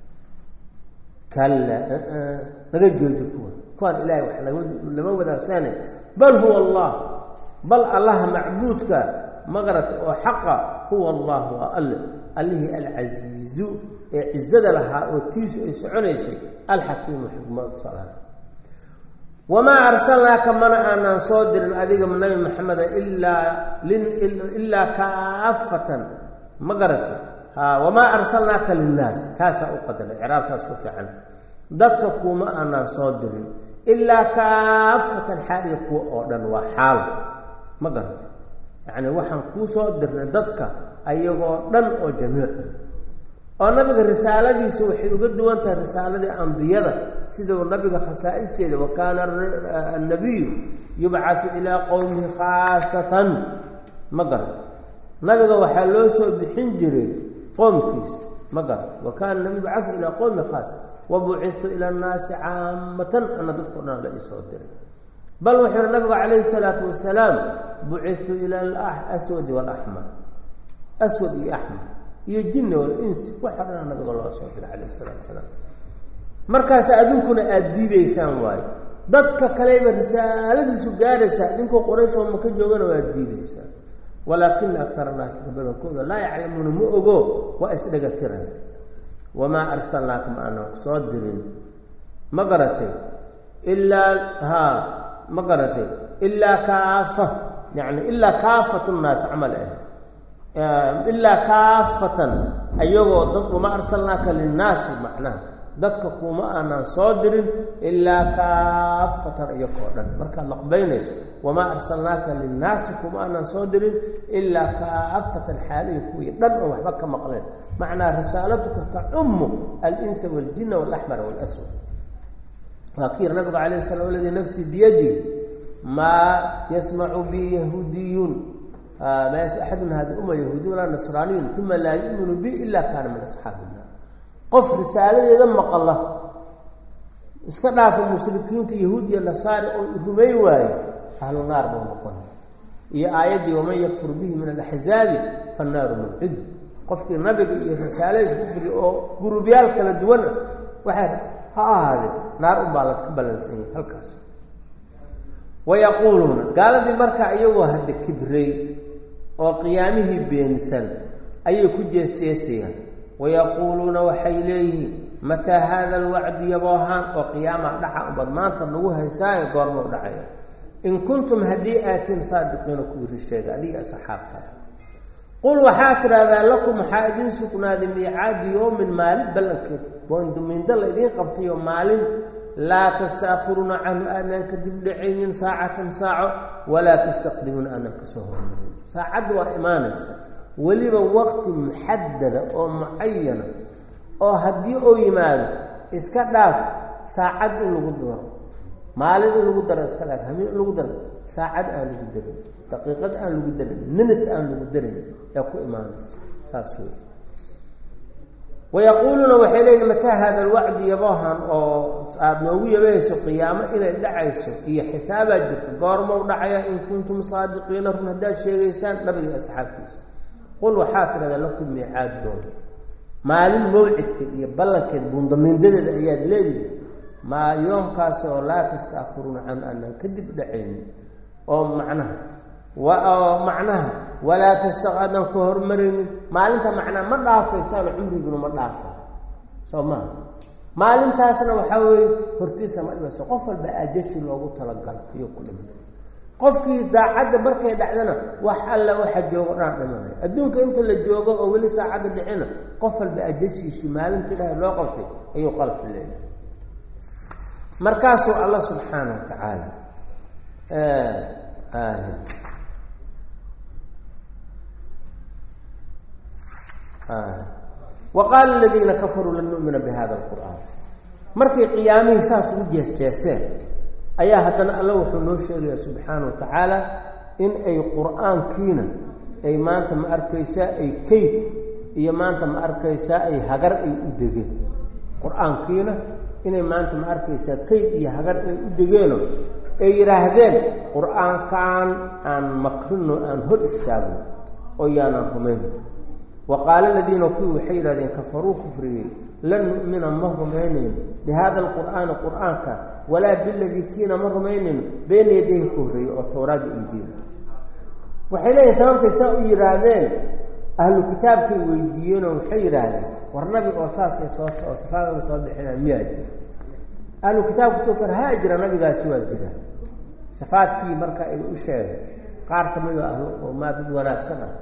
kalla naga joojo kuwa kuwaan ilaahay wax lama wadaagsaane bal huwa allah bal allaha macbuudka magarata oo xaqa huwa allah waa alle allihii alcasiizu ee cizada lahaa oo tiisu ay soconaysay alxakiimu xikmadu salaam wamaa arsalnaaka mana aanaan soo dirin adiga nabi maxameda ilaa ilaa kaafatan ma garata ha wamaa arsalnaaka linnaas taasaa u qadaray ciraabtaas ku fiicanta dadka kuuma aanaan soo dirin ilaa kaafatan xaaliya kuwa oo dhan waa xaal ma garata yacni waxaan kuu soo dirnay dadka ayagoo dhan oo jamiica oo nabiga risaaladiisa waxay uga duwan tahay risaaladii ambiyada siduu nabiga khasaa'isteeda wa kaana annabiyu yubcathu ilaa qowmihi khaasatan ma garat nabiga waxaa loo soo bixin jiray qoomkiisa ma garat wa kaana nabiyu yubcathu ilaa qowmihi khaasa wa bucithu ila annaasi caamatan ana dadko dhan la isoo diray bal wuxuu yihi nabigu calayhi salaatu wasalaam bucithu ila alaswadi waalaxmar aswad iyo axmar iyo jinni walinsi waxa dhan nabiga loo soo diray calayhi salaatu wasalaam markaas adinkuna aada diidaysaan waayo dadka kaleba risaaladiisu gaaraysaa idinkoo qoraysh oo maka joogana waad diidaysaan walaakina akara naasi badankooda laa yaclamuuna ma ogo waa isdhaga tiraya wamaa arsalnaaka ma aanan kusoo dirin ma garatay ilaa haa ma garatay ilaa kaafa yani ilaa kaafatu nnaas camal ah ilaa kaafatan ayagoo dad uma arsalnaaka linnaasi macnaha dadka kuma aanaan soo dirin ilaa kaafatan iyakoo dhan markaad laqbaynayso wamaa arsalnaaka linnaasi kuma aanaan soo dirin ilaa kaafatan xaalihi kuwii dhan oo waxba ka maqleen macnaa risaalatuka tacummu alinsa waaljinna waalaxmara waalaswad waa kii nabigu calayhi salam waladii nafsii biyadihi maa yasmacu bi yahuudiyuun maa yasma axadun hadi uma yahuudiy walaa nasraaniyun uma laa yuminu bi ila kaana min asxaabi illah qof risaaladeeda maqala iska dhaafa mushrikiinta yahuud iyo nasaari oo rumay waayo ahlu naar buu noqonay iyo aayadii waman yakfur bihi min alaxzaabi fannaaru mawcid qofkii nabiga iyo risaaladiisa ku firi oo gurubyaal kala duwan waxay ha ahaadee naar unbaa laga balansan yahay halkaas. wayaquuluuna gaaladii markaa iyagoo hadda kibray oo qiyaamihii beensan ayay ku jeesjeesayaan. wayaquuluuna waxay leeyihiin mataa haada alwacdu yaboohaan oo qiyaamaha dhaca ubad maanta nagu haysaayo goorma u dhacaya in kuntum haddii aatiin saadiqiina kuwii risheega adiga asxaabta. qul waxaa tidhaahdaa lakum waxaa idiin sugnaaday miicaadi yowmin maalin ballankeed boondumiinda la idiin qabtayo maalin laa tastaakhiruuna canhu aanaan kadib dhacaynin saacatan saaco walaa tastaqdimuuna aanaan kasoo hormarin. saacadda waa imaanaysa weliba waqti muxadada oo mucayana oo haddii uu yimaado iska dhaaf saacad in lagu daro maalin in lagu daro iska dhaaf habeen in lagu daro saacad aan lagu darin daqiiqad aan lagu darin minute aan lagu darin yaa ku imaanaysa taas wey. wayaquuluuna waxay leeyihin mataa haada alwacdu yaboohan oo aada noogu yabayso qiyaamo inay dhacayso iyo xisaabaa jirta goormau dhacaya in kuntum saadiqiina run haddaad sheegaysaan nabiga asxaabtiisa. qul waxaa tidhahdaa lakum miicaad yowm maalin mawcidkeed iyo ballankeed buundamiindadeeda ayaad leedihi maa yoomkaas oo laa tastaakhiruuna canhu aanaan kadib dhacaynin oo macnaha oo macnaha walaa tasta aadan ka hormaraynin maalinta macnaa ma dhaafaysaano cumriguna ma dhaafa soo maha. maalintaasna waxaa weeye hortiisa ma dhimayso qof walba ajashi loogu talagalo ayuu ku dhimay. qofkii daacadda markay dhacdana wax alla waxa joogo dhan dhimanaya adduunka inta la joogo oo weli saacadda dhicina qof walba ajashiisii maalinta ilaahay loo qabtay ayuu qalaf leeyahay. markaasuu allah subxaana wa tacaala waqaala aladiina kafaruu lan nu'mina bihada alqur'aan markay qiyaamihii saas ugu jeesjeeseen ayaa haddana alla wuxuu noo sheegaya subxaana wa tacaala in ay qur-aankiina ay maanta ma arkaysaa ay kayd iyo maanta ma arkaysaa ay hagar ay u degeen. qur-aankiina inay maanta ma arkaysaa kayd iyo hagar ay u degeeno ay yidhaahdeen qur-aankaan aan makrino aan hor istaagno oo yaanan rumayno. waqaala aladiina kuwii waxay yidhahdeen kafaruu kufriyey lan nu'mina ma rumaynayno bihada alqur'aani qur-aanka walaa biladii kiina ma rumaynayno beyna yadayhi ka horreeyey oo towraada injiila. waxay leeyihin sababtay saa u yidhaahdeen ahlu kitaabkay weydiiyeenoo waxay yidhaahdeen war nabi oo saasay soo oo sifaadada soo bixinaa miyaa jira. ahlu kitaabku tokar haa jira nabigaasi waa jira sifaadkii marka ay u sheegeen qaar ka mid ah oo maa dad wanaagsan ah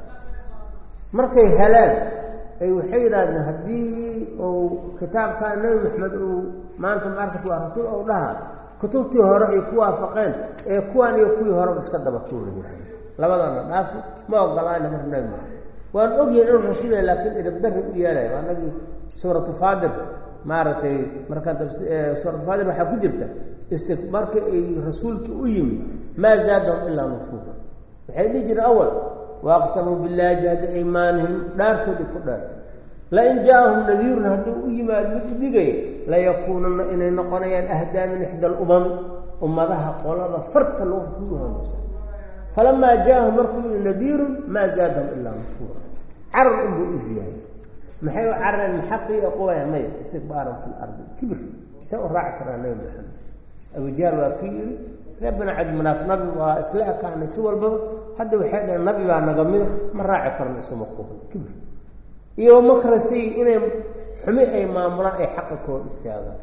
markay heleen ay waxay yidhaahdeen haddii uu kitaabkaa nebi maxamed uu maanta maarkas waa rasuul ou dhaha kutubtii hore ay ku waafaqeen ee kuwaan iyo kuwii horeba iska daba tuulayahay labadana dhaafi ma ogolaana mar nebi maxamed waan ogyahay inuu rasuulaya laakiin idabdarri u yeelaya waa nagii suuratu faadir maaragtay markaa suuratu faadir waxaa ku jirta isti marka ay rasuulkii u yimid maa zaadahum ilaa nufuura waxay dhihi jireen awal waaqsamuu billaahi jahda aymaanihim dhaartoodii ku dhaartay lain jaa-ahum nadiirun hadduu u yimaado mid digaya layakuunanna inay noqonayaan ahdaa min ixda alumami ummadaha qolada farta loo ku hanuusan. falamaa jaa-ahum markuu yii nadiirun maa zaadahum ilaa nufuura carar unbuu u ziyaaday. maxay u carareen maxaqii aqoaya maya istikbaaran fi lardi kibir see u raaci karaa nabi maxamed. abujahl waa kii yiri reer bani cabdimanaaf nabi waa isla ekaanay si walbaba hadda waxay dhaheen nabi baa naga mida ma raaci karna isuma quban kibir iyo makrasi inay xumi ay maamulaan ay xaqa ka hor istaagaan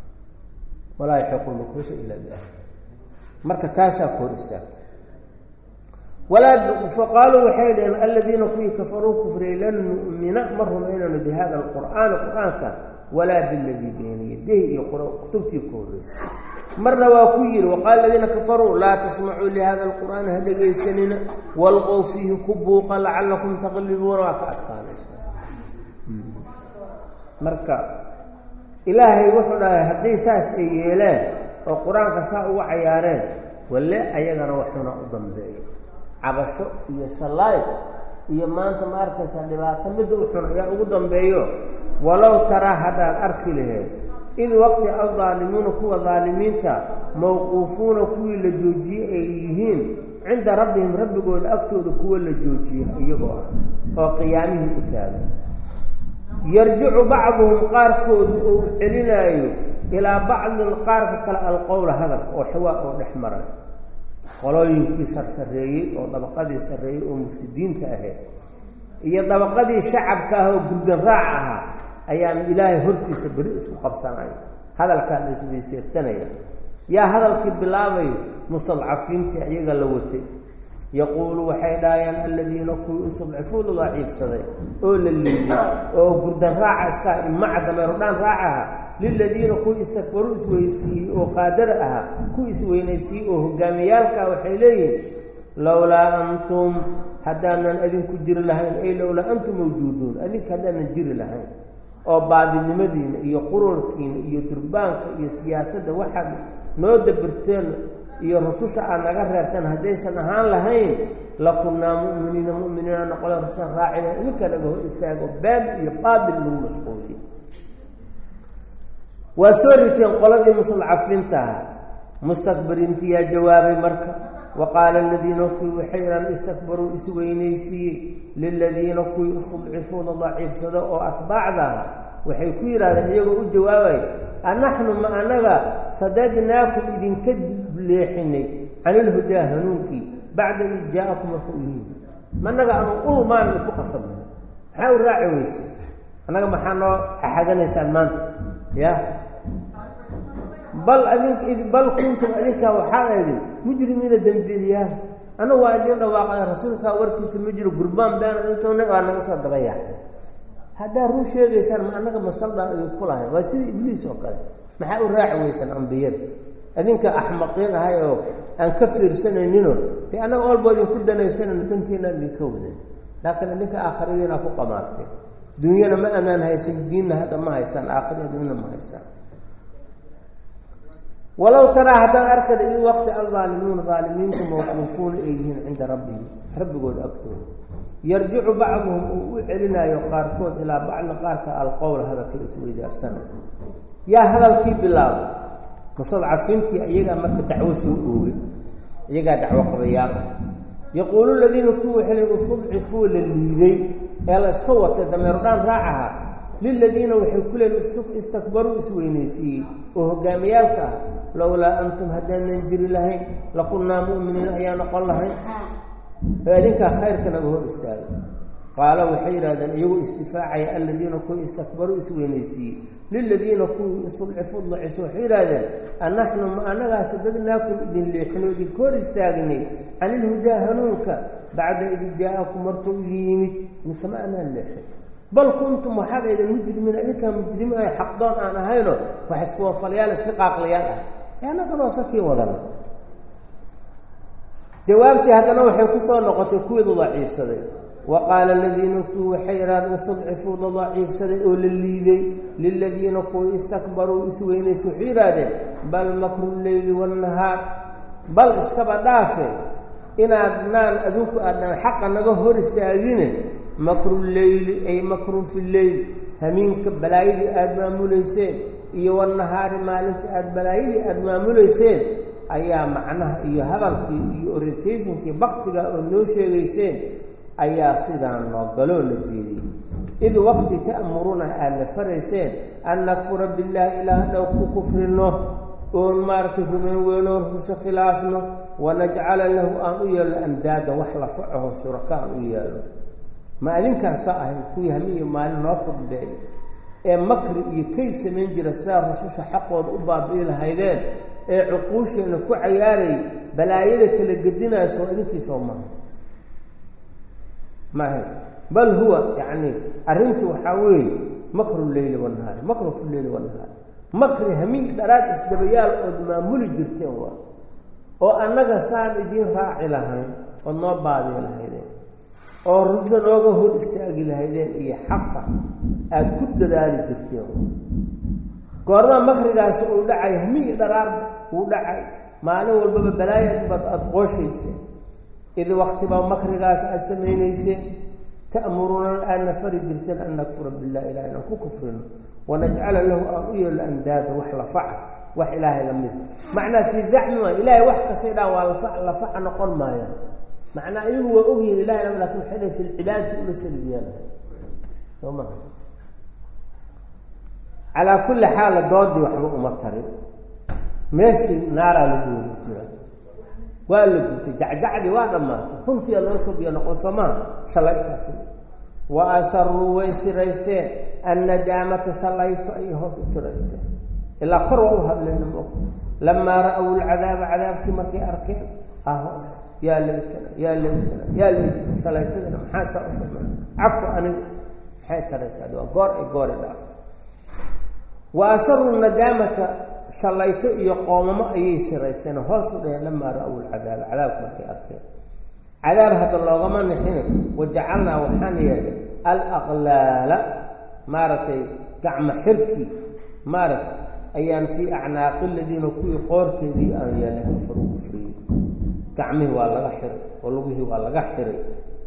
walaa yaxiqu lmakruusa ilaa biahli marka taasaa ka hor istaagta. walaa faqaaluu waxay dhaheen aladiina kuwii kafaruu kufriyey lan nu'mina ma rumaynayno bihada alqur'aani qur-aanka walaa biladii bayna yadayhi iyo kutubtii ka horreysay. marna waa ku yidhi waqaala aladiina kafaruu laa tasmacuu lihada alqur'aani ha dhegaysanina walqow fiihi ku buuqa lacalakum taqlibuuna waa ka adkaanaysaa. marka ilaahay wuxuu dhahay hadday saas ay yeeleen oo qur-aanka saa uga cayaareen walle ayagana waxuna u dambeeyo cabasho iyo shallaay iyo maanta ma arkaysaa dhibaato midda u xun ayaa ugu dambeeyo. walow taraa haddaad arki laheed id waqti aldaalimuuna kuwa daalimiinta mawquufuuna kuwii la joojiyey ay yihiin cinda rabbihim rabbigooda agtooda kuwa la joojiyo iyagoo ah oo qiyaamihii u taagan yarjicu bacduhum qaarkoodu uu celinaayo ilaa bacdin qaarka kale alqowla hadal oo xiwaar oo dhex maray qolooyinkii sarsareeyey oo dabaqadii sarreeyey oo mufsidiinta ahayd iyo dabaqadii shacabka ah oo gurdan raac ahaa ayaan ilaahay hortiisa beri isku qabsanaya hadalkaa la isweyseersanaya yaa hadalkii bilaabay mustadcafiintii iyaga la watay yaquulu waxay dhaayaan aladiina kuwii istadcifuu la daciifsaday oo la liiday oo gurdan raaca iska imaca dameerdhaan raacaha liladiina kuwii istakbaruu isweysiiyey oo qaadada ahaa kuwii isweynaysiiyey oo hogaamiyaalkaa waxay leeyihin lowlaa antum haddaanan adinku jiri lahayn ay lowlaa antum mawjuuduun adinka haddaanan jiri lahayn oo baadinimadiina iyo qururkiina iyo durbaanka iyo siyaasadda waxaad noo dabirteen iyo rususha aad naga reerteen haddaysan ahaan lahayn lakunnaa mu'miniina mu'miniina noqole rususha raacina idinka naga hor istaago been iyo baabil lagu mashquuliyo waa soo riteen qoladii mustadcafiinta aha mustakbiriintii yaa jawaabay marka wa qaala aladiina kuwii waxay idhaan istakbaruu isweynaysiiyey liladiina kuwii istudcifuuna daciifsada oo atbaacda aha waxay ku yidhahdeen iyagoo u jawaabay anaxnu ma anaga sadadnaakum idinka leexinay can ilhudaa hanuunkii bacda id jaa-akum marka u yihin ma anaga anu ulmaan idinku qasabnay maxaa u raaci weyse annaga maxaa noo xaxaganaysaan maanta ya bal adink bal kuntum adinkaa waxaad aydin mujrimiina dembiiliyaal annagu waa idiin dhawaaqay rasuulkaa warkiisa ma jiro gurbaan been intoona waa naga soo dabayaacday haddaad run sheegaysaan ma annaga masaldaan idinku lahayn waa sidii ibliis oo kale maxaa u raaci weysaan ambiyada adinka axmaqiin ahay oo aan ka fiirsanayninoo dee annaga olboo idinku danaysanayno dantiina idinka wadan laakiin idinka aakhiradiina ku qamaarteen dunyana ma anaan haysan diinna hadda ma haysaan aakhiri adduunyana ma haysaan walow taraa haddaad arkada id waqti aldaalimuuna daalimiinku mawquufuuna ay yihiin cinda rabbihim rabbigooda agtooda yarjicu bacduhum uu u celinaayo qaarkood ilaa bacdi qaarka alqowla hadalka isweydaarsanayo yaa hadalkii bilaabay mustadcafiintii iyagaa marka dacwo soo oogay iyagaa dacwo qabayaal ah yaquulu ladiina kuwii waxay leey istudcifuu la liiday ee la iska watay dameerdhaan raacaha liladiina waxay ku leeyiin istakbaruu isweynaysiiyey oo hogaamiyaalka ah lowlaa antum haddaanan jiri lahayn lakunnaa mu'miniin ayaa noqon lahayn oo adinkaa khayrka naga hor istaagay qaala waxay yidhahdeen iyagoo istifaacaya aladiina kuwii istakbaruu isweynaysiiyey liladiina kuwii istudcifuu daciifsa waxay yidhahdeen anaxnu ma annagaa sadadnaakum idin leexinoo idinka hor istaagnay can ilhudaa hanuunka bacda id jaa-akum markuu idin yimid ninkama anaan leexin bal kuntum waxaad aydan mujrimiin idinkaa mujrimiin ay xaqdoon aan ahayno wax iskuwafalayaal iska qaaqlayaal ah ee annaganoo sakii wadana jawaabtii haddana waxay ku soo noqotay kuwiida daciifsaday wa qaala aladiina kuwii waxay yidhahdeen istudcifuu la daciifsaday oo la liiday liladiina kuwii istakbaruu isweynaysa waxay yidhaahdeen bal makru lleyli waannahaar bal iskaba dhaafe inaadnaan adinku aadnaan xaqa naga hor istaagine makru lleyli ay makrun fi lleyl hamiinka balaayadii aada maamulayseen iyo wannahaari maalinta aada balaayadii aada maamulayseen ayaa macnaha iyo hadalkii iyo orientationkii baktiga oo noo sheegayseen ayaa sidaa noo galoo la jeediyey id waqti ta'muruna aadna farayseen an nakfura billaahi ilaah dhow ku kufrino oon maaragtay rumayn weynoo rususha khilaafno wanajcala lahu aan u yeelno andaada wax la facaho shuraka aan u yeelno ma adinkaasa ahayn kuwii hamiiyo maalin noo khudbeey ee makri iyo kayd samayn jira sidaa rususha xaqooda u baabi'i lahaydeen ee cuquusheena ku cayaarayay balaayada kala gedinayso oo idinkiisoo maha maaha bal huwa yacni arrintu waxaa weeye makru lleyli wannahaari makru fi lleyli wannahaari makri hamiig dharaad isdabayaal ood maamuli jirteen waa oo annaga saan idiin raaci lahayn ood noo baadiyi lahaydeen oo rususha nooga hor istaagi lahaydeen iyo xaqa aada ku dadaali jirteen goormaa makrigaasi uu dhacay hamiigi dharaarba uu dhacay maalin walbaba balaayad baad aada qooshayseen id waqtibaa makrigaas aada samaynayseen ta'muruuna aadna fari jirteen an nakfura billahi ilaah inaan ku kufrino wanajcala lahu aan u yeelno andaada wax la faca wax ilaahay la mid macnaa fi zacmi waa ilaahay wax kasta idhaa waa la faca noqon maayaan macnaa iyagu waa ogyihin ilahay la laakin waxay fi lcibaadati ula salbiyaan soo ma calaa kulli xaal doodii waxba uma tarin meeshii naaraa lagu wada jira waa la gubtay jacjacdii waa dhammaatay runtii loo subiyo noqon somaa shalaytaa timi wa asaruu way siraysteen annadaamata shalaysto ay hoos u siraysteen ilaa kor waa u hadleena moogta lamaa ra-ow lcadaaba cadaabkii markay arkeen ahoos yaa laytana yaa laytana yaa laytana shalaytadana maxaa saa u sameyn cabku aniga maxay taraysaa waa goor ay goori dhaafta wa asaruu nadaamata shalayto iyo qoomamo ayay siraysteen hoos u dheheen lamaa ra-ow lcadaaba cadaabka markay arkeen cadaab hadda loogama nixina wajacalnaa waxaan yeelay alaqlaala maaragtay gacmo xirkii maaragtay ayaan fii acnaaqi ladiina kuwii qoorteedii aan yeelnay kafaruu kufriyey gacmihii waa laga xiray oo lugihii waa laga xiray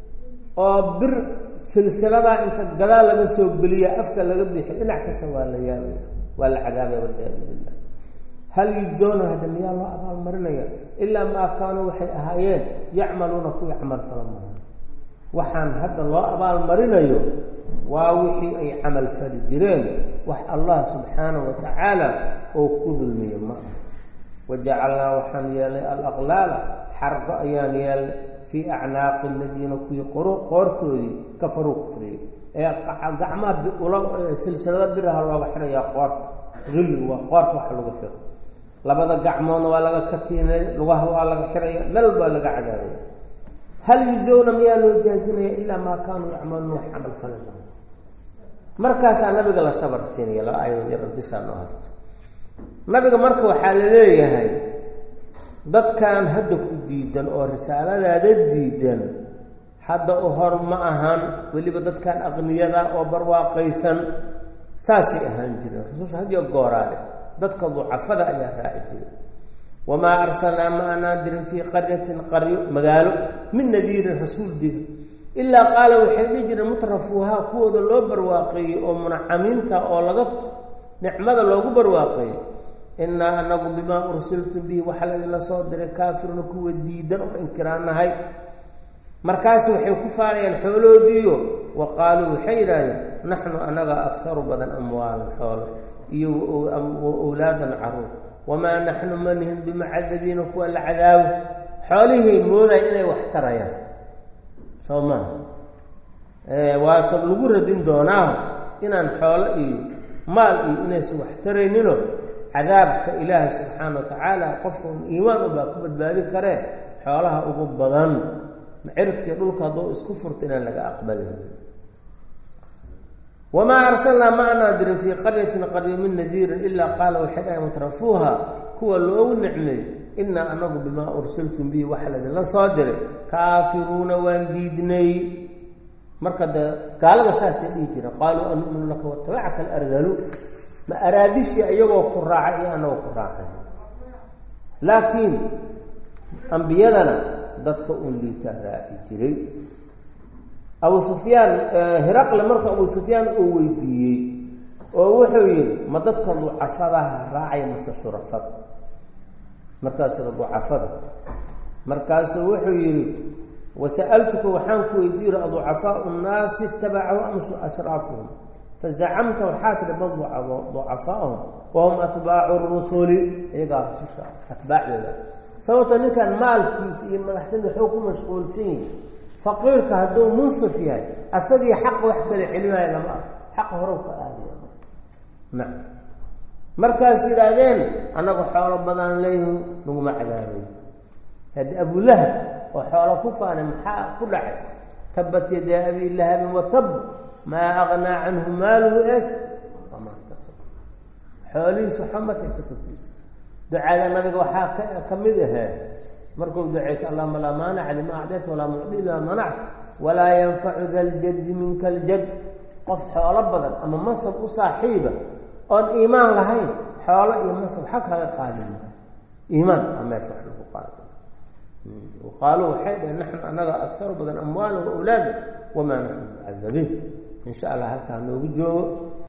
oo bir silsiladaa inta gadaal laga soo geliya afka laga bixi dhinac kasta waa la yaabaya waa la cadaabaya walciyaadu billah hal yujzoona hadda miyaa loo abaalmarinaya ilaa maa kaanuu waxay ahaayeen yacmaluuna kuwii camal fala maaha waxaan hadda loo abaalmarinayo waa wixii ay camal fali jireen wax allah subxaanahu wa tacaala oo ku dulmiye ma aha wajacalnaa waxaan yeelnay alaqlaala xargo ayaan yeelnay fii acnaaqi aladiina kuwii qoortoodii kafaruu kufriyey ee gacmaha silsilada biraha looga xirayaa qoorta rilli waa qoorta waxa lagu xiro labada gacmoodna waa laga katiinay lugaha waa laga xiraya meel baa laga cadaabaya hal yujowna miyaa loo jaasinaya ilaa maa kaanuu yacmaluun wax camal falan markaasaa nabiga la sabar siinaya laba aayadood iyo rabbisaa noo harto nabiga marka waxaa la leeyahay dadkan hadda ku diidan oo risaaladaada diidan hadda u hor ma ahan weliba dadkan aqniyada oo barwaaqaysan saasay ahaan jireen rasuulka hadiyo gooraale dadka ducafada ayaa raaci jiray wamaa arsalnaa ma aanaan dirin fii qaryatin qaryo magaalo min nadiirin rasuul dira ilaa qaala waxay dhihi jireen mutrafuuhaa kuwooda loo barwaaqeeyey oo munacamiinta oo laga nicmada loogu barwaaqeeyey innaa anagu bimaa ursiltum bihi waxaa laydinla soo diray kaafiruna kuwa diidan oo inkiraanahay markaas waxay ku faanayaan xooloodiiyo wa qaaluu waxay yidhaahdeen naxnu anaga akharu badan amwaalan xoolo iyo wa owlaadan caruur wamaa naxnu manihin bimacadabiina kuwa la cadaabo xoolihii mooday inay wax tarayaan soo maaha waase lagu radin doonaaho inaan xoolo iyo maal iyo inaysan wax taraynino cadaabka ilaahay subxaana wa tacaala qofka un iimaan ubaa ku badbaadi karee xoolaha ugu badan macirkiiyo dhulka hadduu isku furto inaan laga aqbalin wamaa arsalnaa ma anaa dirin fii qaryatin qaryo min nadiirin ilaa qaala waxay dhahay mutrafuuha kuwa loogu nicmeey innaa anagu bimaa ursiltum bihi waxa laydinla soo diray kaafiruuna waan diidnay marka de gaalada saasay dhihi jira qaaluu anuminu laka watabacaka alardalu ma araadishii iyagoo ku raacay iyo anagoo ku raacay laakiin ambiyadana dadka uun liitaa raaci jiray abu sufyaan hiraqle marka abu sufyaan uu weydiiyey oo wuxuu yidhi ma dadka ducafadaha raacaya mase shurafada markaasuu ducafada markaasuu wuxuu yidhi wasa'altuka waxaan ku weydiiyey aducafaau nnaasi itabacahu amsu ashraafuhum fazacamta waxaa tidhi bal ducafaahum wahum atbaacu rusuli iyagaa rususha atbaacdooda sababto ninkan maalkiisa iyo madaxtooda wuxuu ku mashquulsan yihi faqiirka hadduu munsif yahay asagii xaqa wax kale celinaayo lama ah xaqa horow ka aadaya nacam markaas yidhaahdeen annagu xoolo badan leeyihin naguma cadaabay haddi abulahab oo xoolo ku faanay maxaa ku dhacay tabat yadaa abi lahabin watab maa aqnaa canhu maaluhu e wamaa kasab xoolihiisu xamadkay ka sogeysa ducada nabiga waxaa ka mid ahee markuu duceysa allahuma laa maanaca limaa acdayta walaa mucdi limaa manacta walaa yanfacu da ljaddi minka aljad qof xoolo badan ama masab u saaxiiba oon iimaan lahayn xoolo iyo masab xag kaga qaadin iimaan a meesha wax lagu qaada qaaluu waxay dhaheen naxnu anaga akaru badan amwaala wa awlaada wamaa naxnu mucadabiin in sha allah halkaa noogu joogo